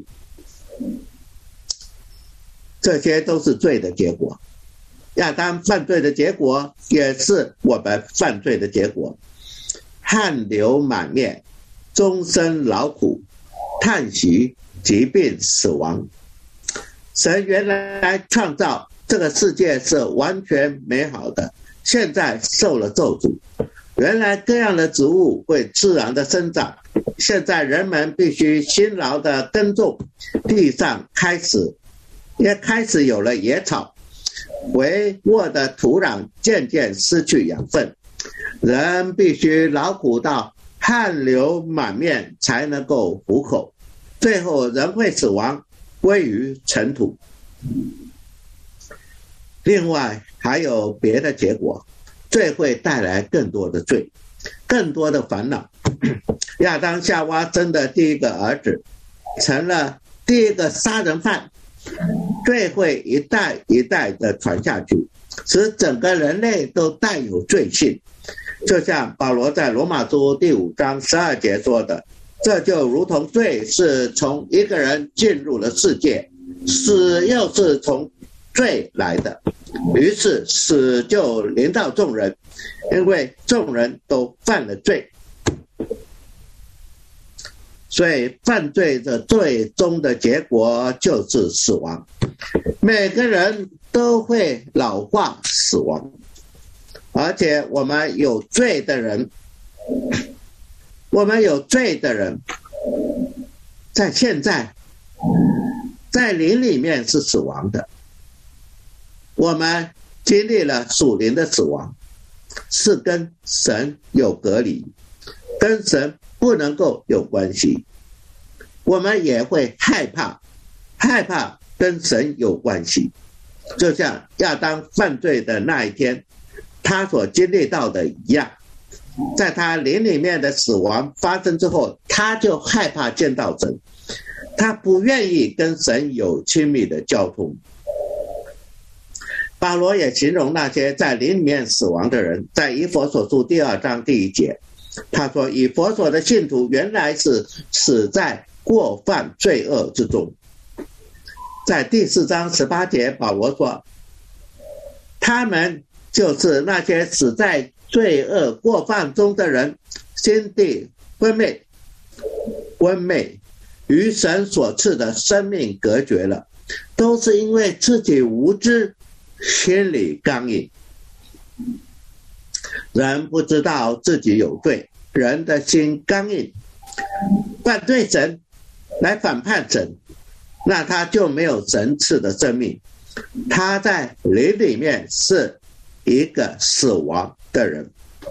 这些都是罪的结果。亚当犯罪的结果也是我们犯罪的结果，汗流满面，终身劳苦，叹息，疾病，死亡。神原来创造这个世界是完全美好的，现在受了咒诅。原来各样的植物会自然的生长，现在人们必须辛劳的耕种，地上也开始有了野草，肥沃的土壤渐渐失去养分，人必须劳苦到汗流满面才能够糊口，最后人会死亡，归于尘土。另外还有别的结果，罪会带来更多的罪，更多的烦恼。亚当夏娃生的第一个儿子成了第一个杀人犯，罪会一代一代的传下去，使整个人类都带有罪性。就像保罗在罗马书第5章12节说的，这就如同罪是从一个人进入了世界，死又是从罪来的，于是死就临到众人，因为众人都犯了罪。所以犯罪的最终的结果就是死亡，每个人都会老化死亡。而且我们有罪的人在现在在灵里面是死亡的，我们经历了属灵的死亡，是跟神有隔离，跟神不能够有关系。我们也会害怕跟神有关系，就像亚当犯罪的那一天他所经历到的一样，在他灵里面的死亡发生之后，他就害怕见到神，他不愿意跟神有亲密的交通。保罗也形容那些在灵里面死亡的人，在以弗所书第2章第1节，他说以弗所的信徒原来是死在过犯罪恶之中。在第4章18节，保罗说他们就是那些死在罪恶过犯中的人，心地昏昧，与神所赐的生命隔绝了，都是因为自己无知，心里刚硬。人不知道自己有罪，人的心刚硬，反对神，来反叛神，那他就没有神赐的生命，他在灵里面是一个死亡的人。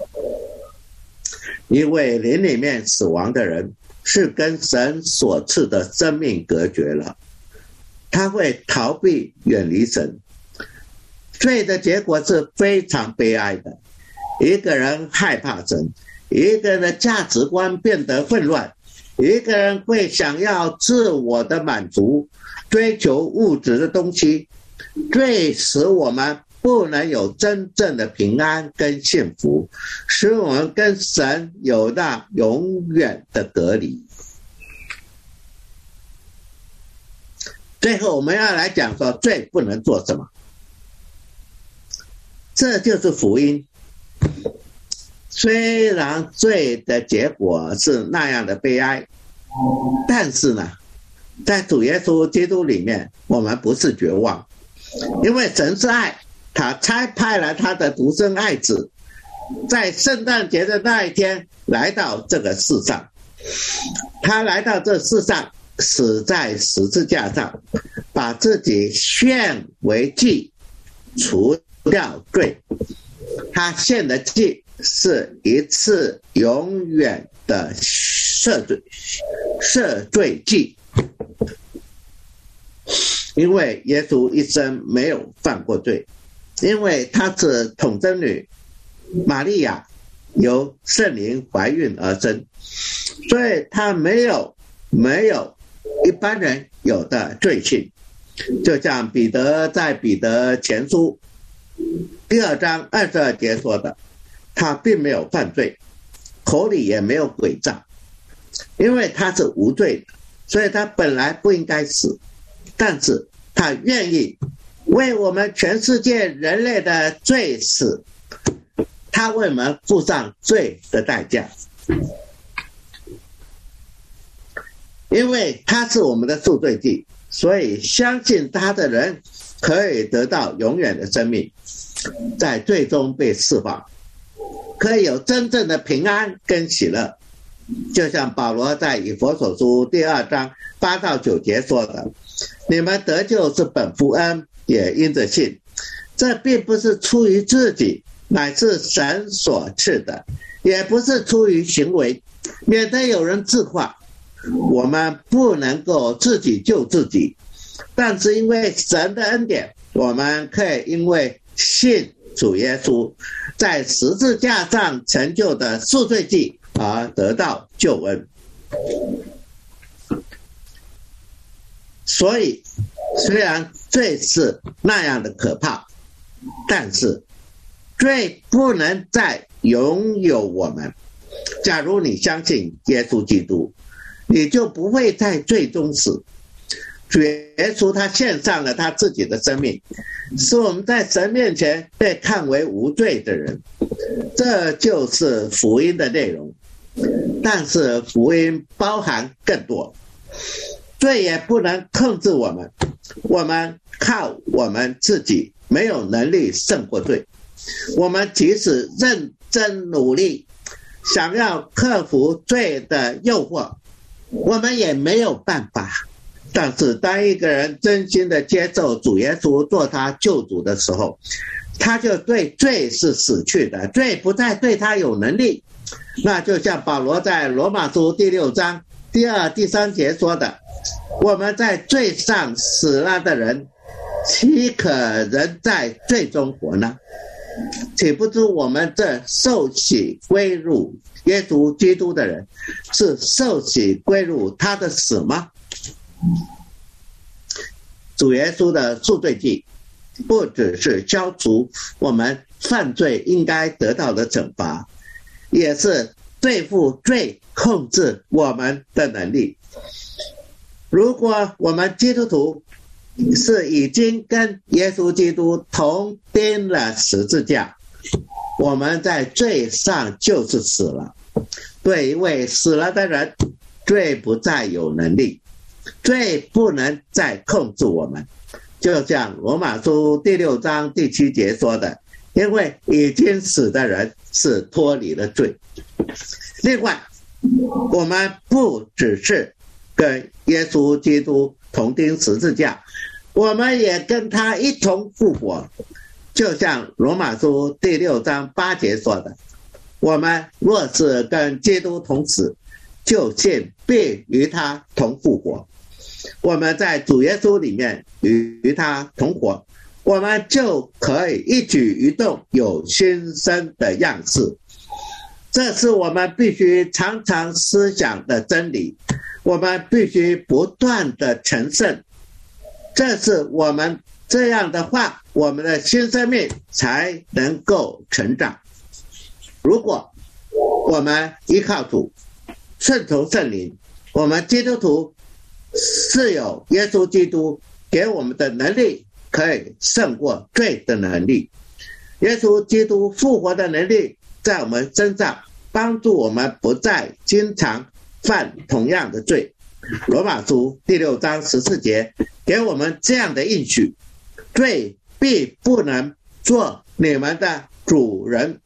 因为灵里面死亡的人是跟神所赐的生命隔绝了，他会逃避远离神。罪的结果是非常悲哀的，一个人害怕神，一个人的价值观变得混乱，一个人会想要自我的满足，追求物质的东西，罪使我们不能有真正的平安跟幸福，使我们跟神有那永远的隔离。最后我们要来讲说罪不能做什么，这就是福音。虽然罪的结果是那样的悲哀，但是呢，在主耶稣基督里面，我们不是绝望，因为神是爱，他差派了他的独生爱子，在圣诞节的那一天来到这个世上。他来到这世上死在十字架上，把自己献为祭，除掉罪。他献的祭是一次永远的赦罪祭，因为耶稣一生没有犯过罪，因为他是童贞女玛利亚由圣灵怀孕而生，所以他没有一般人有的罪性。就像彼得在彼得前书第2章22节说的，他并没有犯罪，口里也没有诡诈，因为他是无罪的，所以他本来不应该死，但是他愿意为我们全世界人类的罪死，他为我们付上罪的代价，因为他是我们的赎罪祭，所以相信他的人可以得到永远的生命，在罪中被释放，可以有真正的平安跟喜乐。就像保罗在以弗所书第2章8到9节说的，你们得救是本乎恩，也因着信，这并不是出于自己，乃是神所赐的，也不是出于行为，免得有人自夸。我们不能够自己救自己，但是因为神的恩典，我们可以因为信主耶稣在十字架上成就的赎罪祭而得到救恩。所以虽然罪是那样的可怕，但是罪不能再拥有我们。假如你相信耶稣基督，你就不会在罪中死。主耶稣他献上了他自己的生命，使我们在神面前被看为无罪的人，这就是福音的内容。但是福音包含更多，罪也不能控制我们，我们靠我们自己没有能力胜过罪。我们即使认真努力想要克服罪的诱惑，我们也没有办法。但是当一个人真心的接受主耶稣做他救主的时候，他就对罪是死去的，罪不再对他有能力。那就像保罗在罗马书第6章第2、第3节说的，我们在罪上死了的人，岂可仍在罪中活呢？岂不知我们这受洗归入耶稣基督的人，是受洗归入他的死吗？主耶稣的赎罪祭不只是消除我们犯罪应该得到的惩罚，也是对付罪控制我们的能力。如果我们基督徒是已经跟耶稣基督同钉了十字架，我们在罪上就是死了。对一位死了的人，罪不再有能力，罪不能再控制我们。就像罗马书第6章第7节说的，因为已经死的人是脱离了罪。另外，我们不只是跟耶稣基督同钉十字架，我们也跟他一同复活。就像罗马书第6章8节说的，我们若是跟基督同死，就信必与他同复活。我们在主耶稣里面与他同活，我们就可以一举一动有新生的样式。这是我们必须常常思想的真理，我们必须不断的成圣。这是我们这样的话，我们的新生命才能够成长。如果我们依靠主，顺从圣灵，我们基督徒是有耶稣基督给我们的能力，可以胜过罪的能力。耶稣基督复活的能力在我们身上，帮助我们不再经常犯同样的罪。罗马书第6章14节给我们这样的应许，罪必不能做你们的主人。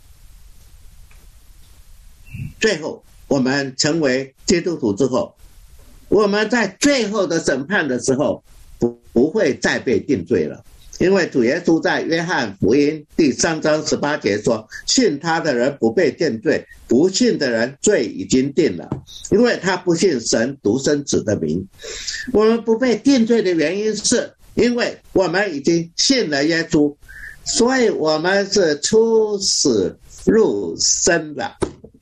最后，我们成为基督徒之后， 我们在最后的审判的时候不会再被定罪了。因为主耶稣在约翰福音第3章18节说，信他的人不被定罪，不信的人罪已经定了，因为他不信神独生子的名。我们不被定罪的原因是因为我们已经信了耶稣，所以我们是出死入生了。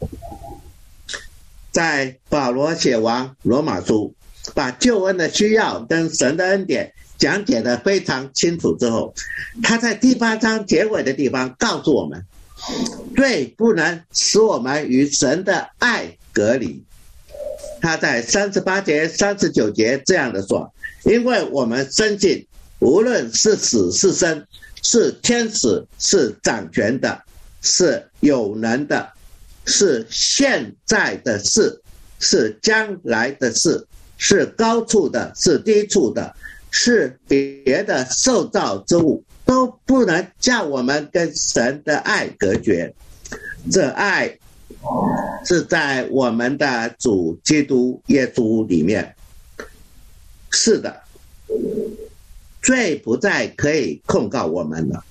在保罗写完罗马书，把救恩的需要跟神的恩典讲解得非常清楚之后，他在第8章结尾的地方告诉我们，罪不能使我们与神的爱隔离。他在38节39节这样的说，因为我们深信无论是死是生，是天使，是掌权的，是有能的，是现在的事，是将来的事，是高处的，是低处的，是别的受造之物，都不能叫我们跟神的爱隔绝。这爱是在我们的主基督耶稣里面。是的，罪不再可以控告我们了，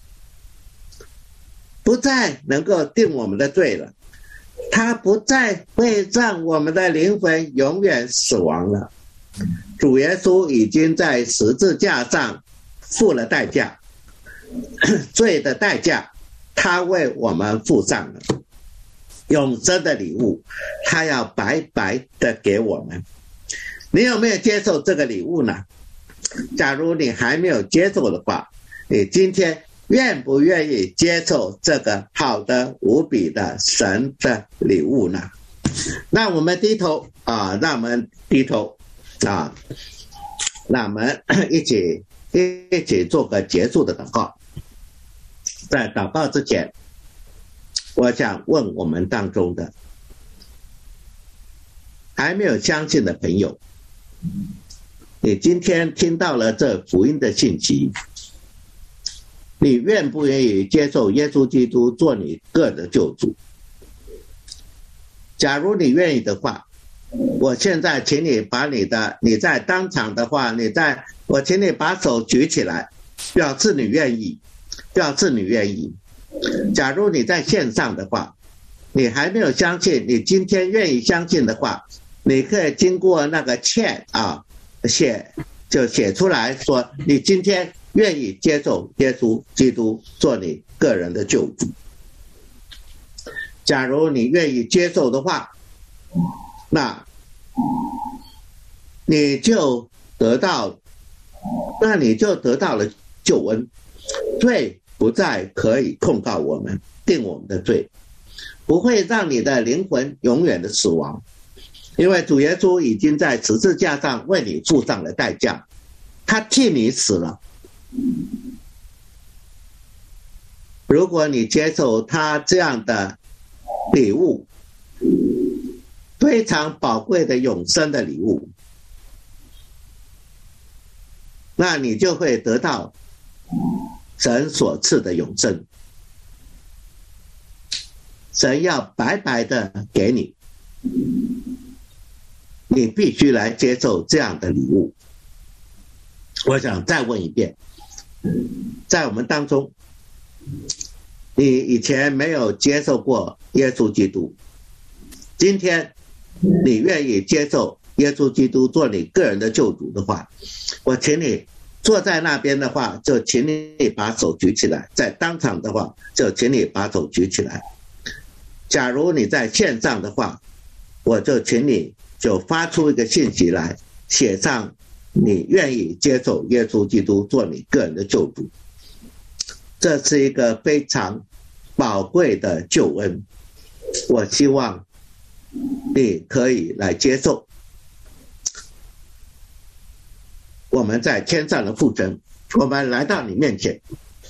不再能够定我们的罪了，它不再会让我们的灵魂永远死亡了。主耶稣已经在十字架上付了代价，罪的代价他为我们付上了，永生的礼物他要白白的给我们。你有没有接受这个礼物呢？假如你还没有接受的话，你今天愿不愿意接受这个好的无比的神的礼物呢？那我们低头啊，让我们低头啊，那我们一起做个结束的祷告。在祷告之前，我想问我们当中的还没有相信的朋友，你今天听到了这福音的信息，你愿不愿意接受耶稣基督做你个人的救主？假如你愿意的话，我现在请你把你在当场的话，我请你把手举起来，表示你愿意，表示你愿意。假如你在线上的话，你还没有相信，你今天愿意相信的话，你可以经过那个 chat 啊，写出来说你今天愿意接受耶稣基督做你个人的救主。假如你愿意接受的话，那你就得到了救恩，罪不再可以控告我们，定我们的罪，不会让你的灵魂永远的死亡，因为主耶稣已经在十字架上为你付上了代价，他替你死了。如果你接受他这样的礼物，非常宝贵的永生的礼物，那你就会得到神所赐的永生。神要白白的给你，你必须来接受这样的礼物。我想再问一遍，在我们当中，你以前没有接受过耶稣基督，今天你愿意接受耶稣基督做你个人的救主的话，我请你坐在那边的话，就请你把手举起来，在当场的话，就请你把手举起来。假如你在线上的话，我就请你就发出一个信息来，写上你愿意接受耶稣基督做你个人的救主。这是一个非常宝贵的救恩，我希望你可以来接受。我们在天上的父神，我们来到你面前，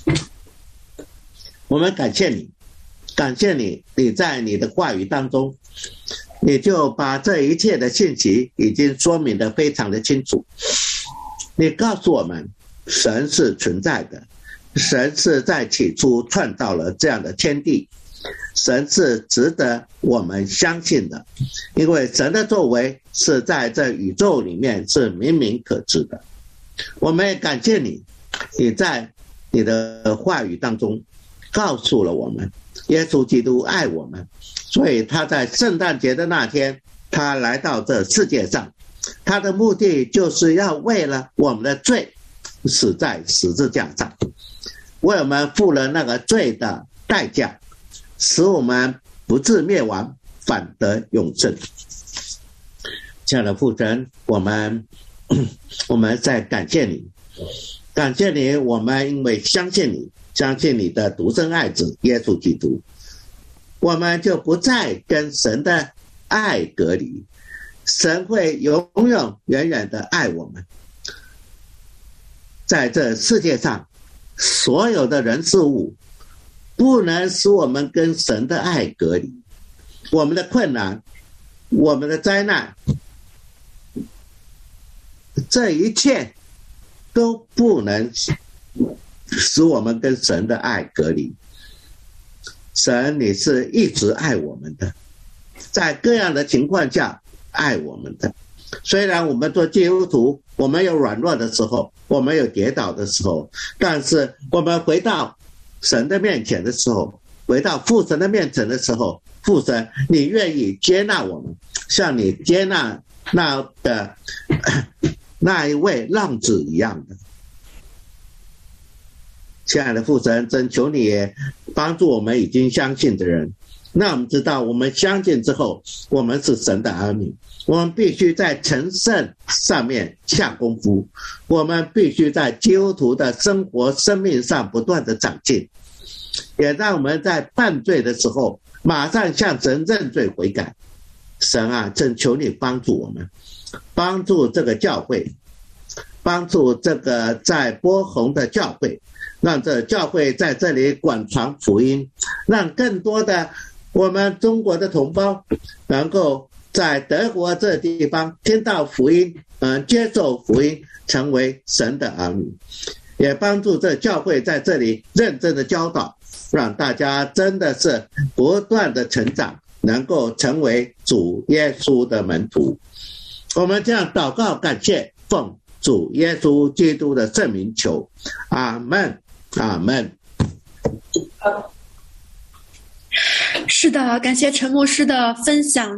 我们感谢你，感谢你，你在你的话语当中，你就把这一切的信息已经说明得非常的清楚。你告诉我们，神是存在的，神是在起初创造了这样的天地， 神是值得我们相信的，因为神的作为是在这宇宙里面是明明可知的。我们也感谢你，你在你的话语当中告诉了我们，耶稣基督爱我们，所以他在圣诞节的那天，他来到这世界上，他的目的就是要为了我们的罪死在十字架上，为我们付了那个罪的代价，使我们不至灭亡，反得永生。亲爱的父神，我们在感谢你，感谢你，我们因为相信你，相信你的独生爱子耶稣基督，我们就不再跟神的爱隔离，神会永永远远的爱我们。在这世界上，所有的人事物不能使我们跟神的爱隔离，我们的困难，我们的灾难，这一切都不能使我们跟神的爱隔离。神，你是一直爱我们的，在各样的情况下爱我们的。虽然我们做基督徒，我们有软弱的时候，我们有跌倒的时候，但是我们回到神的面前的时候，回到父神的面前的时候，父神，你愿意接纳我们，像你接纳那一位浪子一样的。亲爱的父神，真求你也帮助我们已经相信的人，那我们知道我们相信之后，我们是神的儿女，我们必须在成圣上面下功夫，我们必须在基督徒的生活生命上不断的长进，也让我们在犯罪的时候马上向神认罪悔改。神啊，真求你帮助我们，帮助这个教会，帮助这个在波鸿的教会，让这教会在这里广传福音，让更多的我们中国的同胞能够在德国这地方听到福音，接受福音，成为神的儿女，也帮助这教会在这里认真的教导，让大家真的是不断的成长，能够成为主耶稣的门徒。我们这样祷告感谢，奉主耶稣基督的圣名求，阿们，阿们。 是的，感谢陈牧师的分享。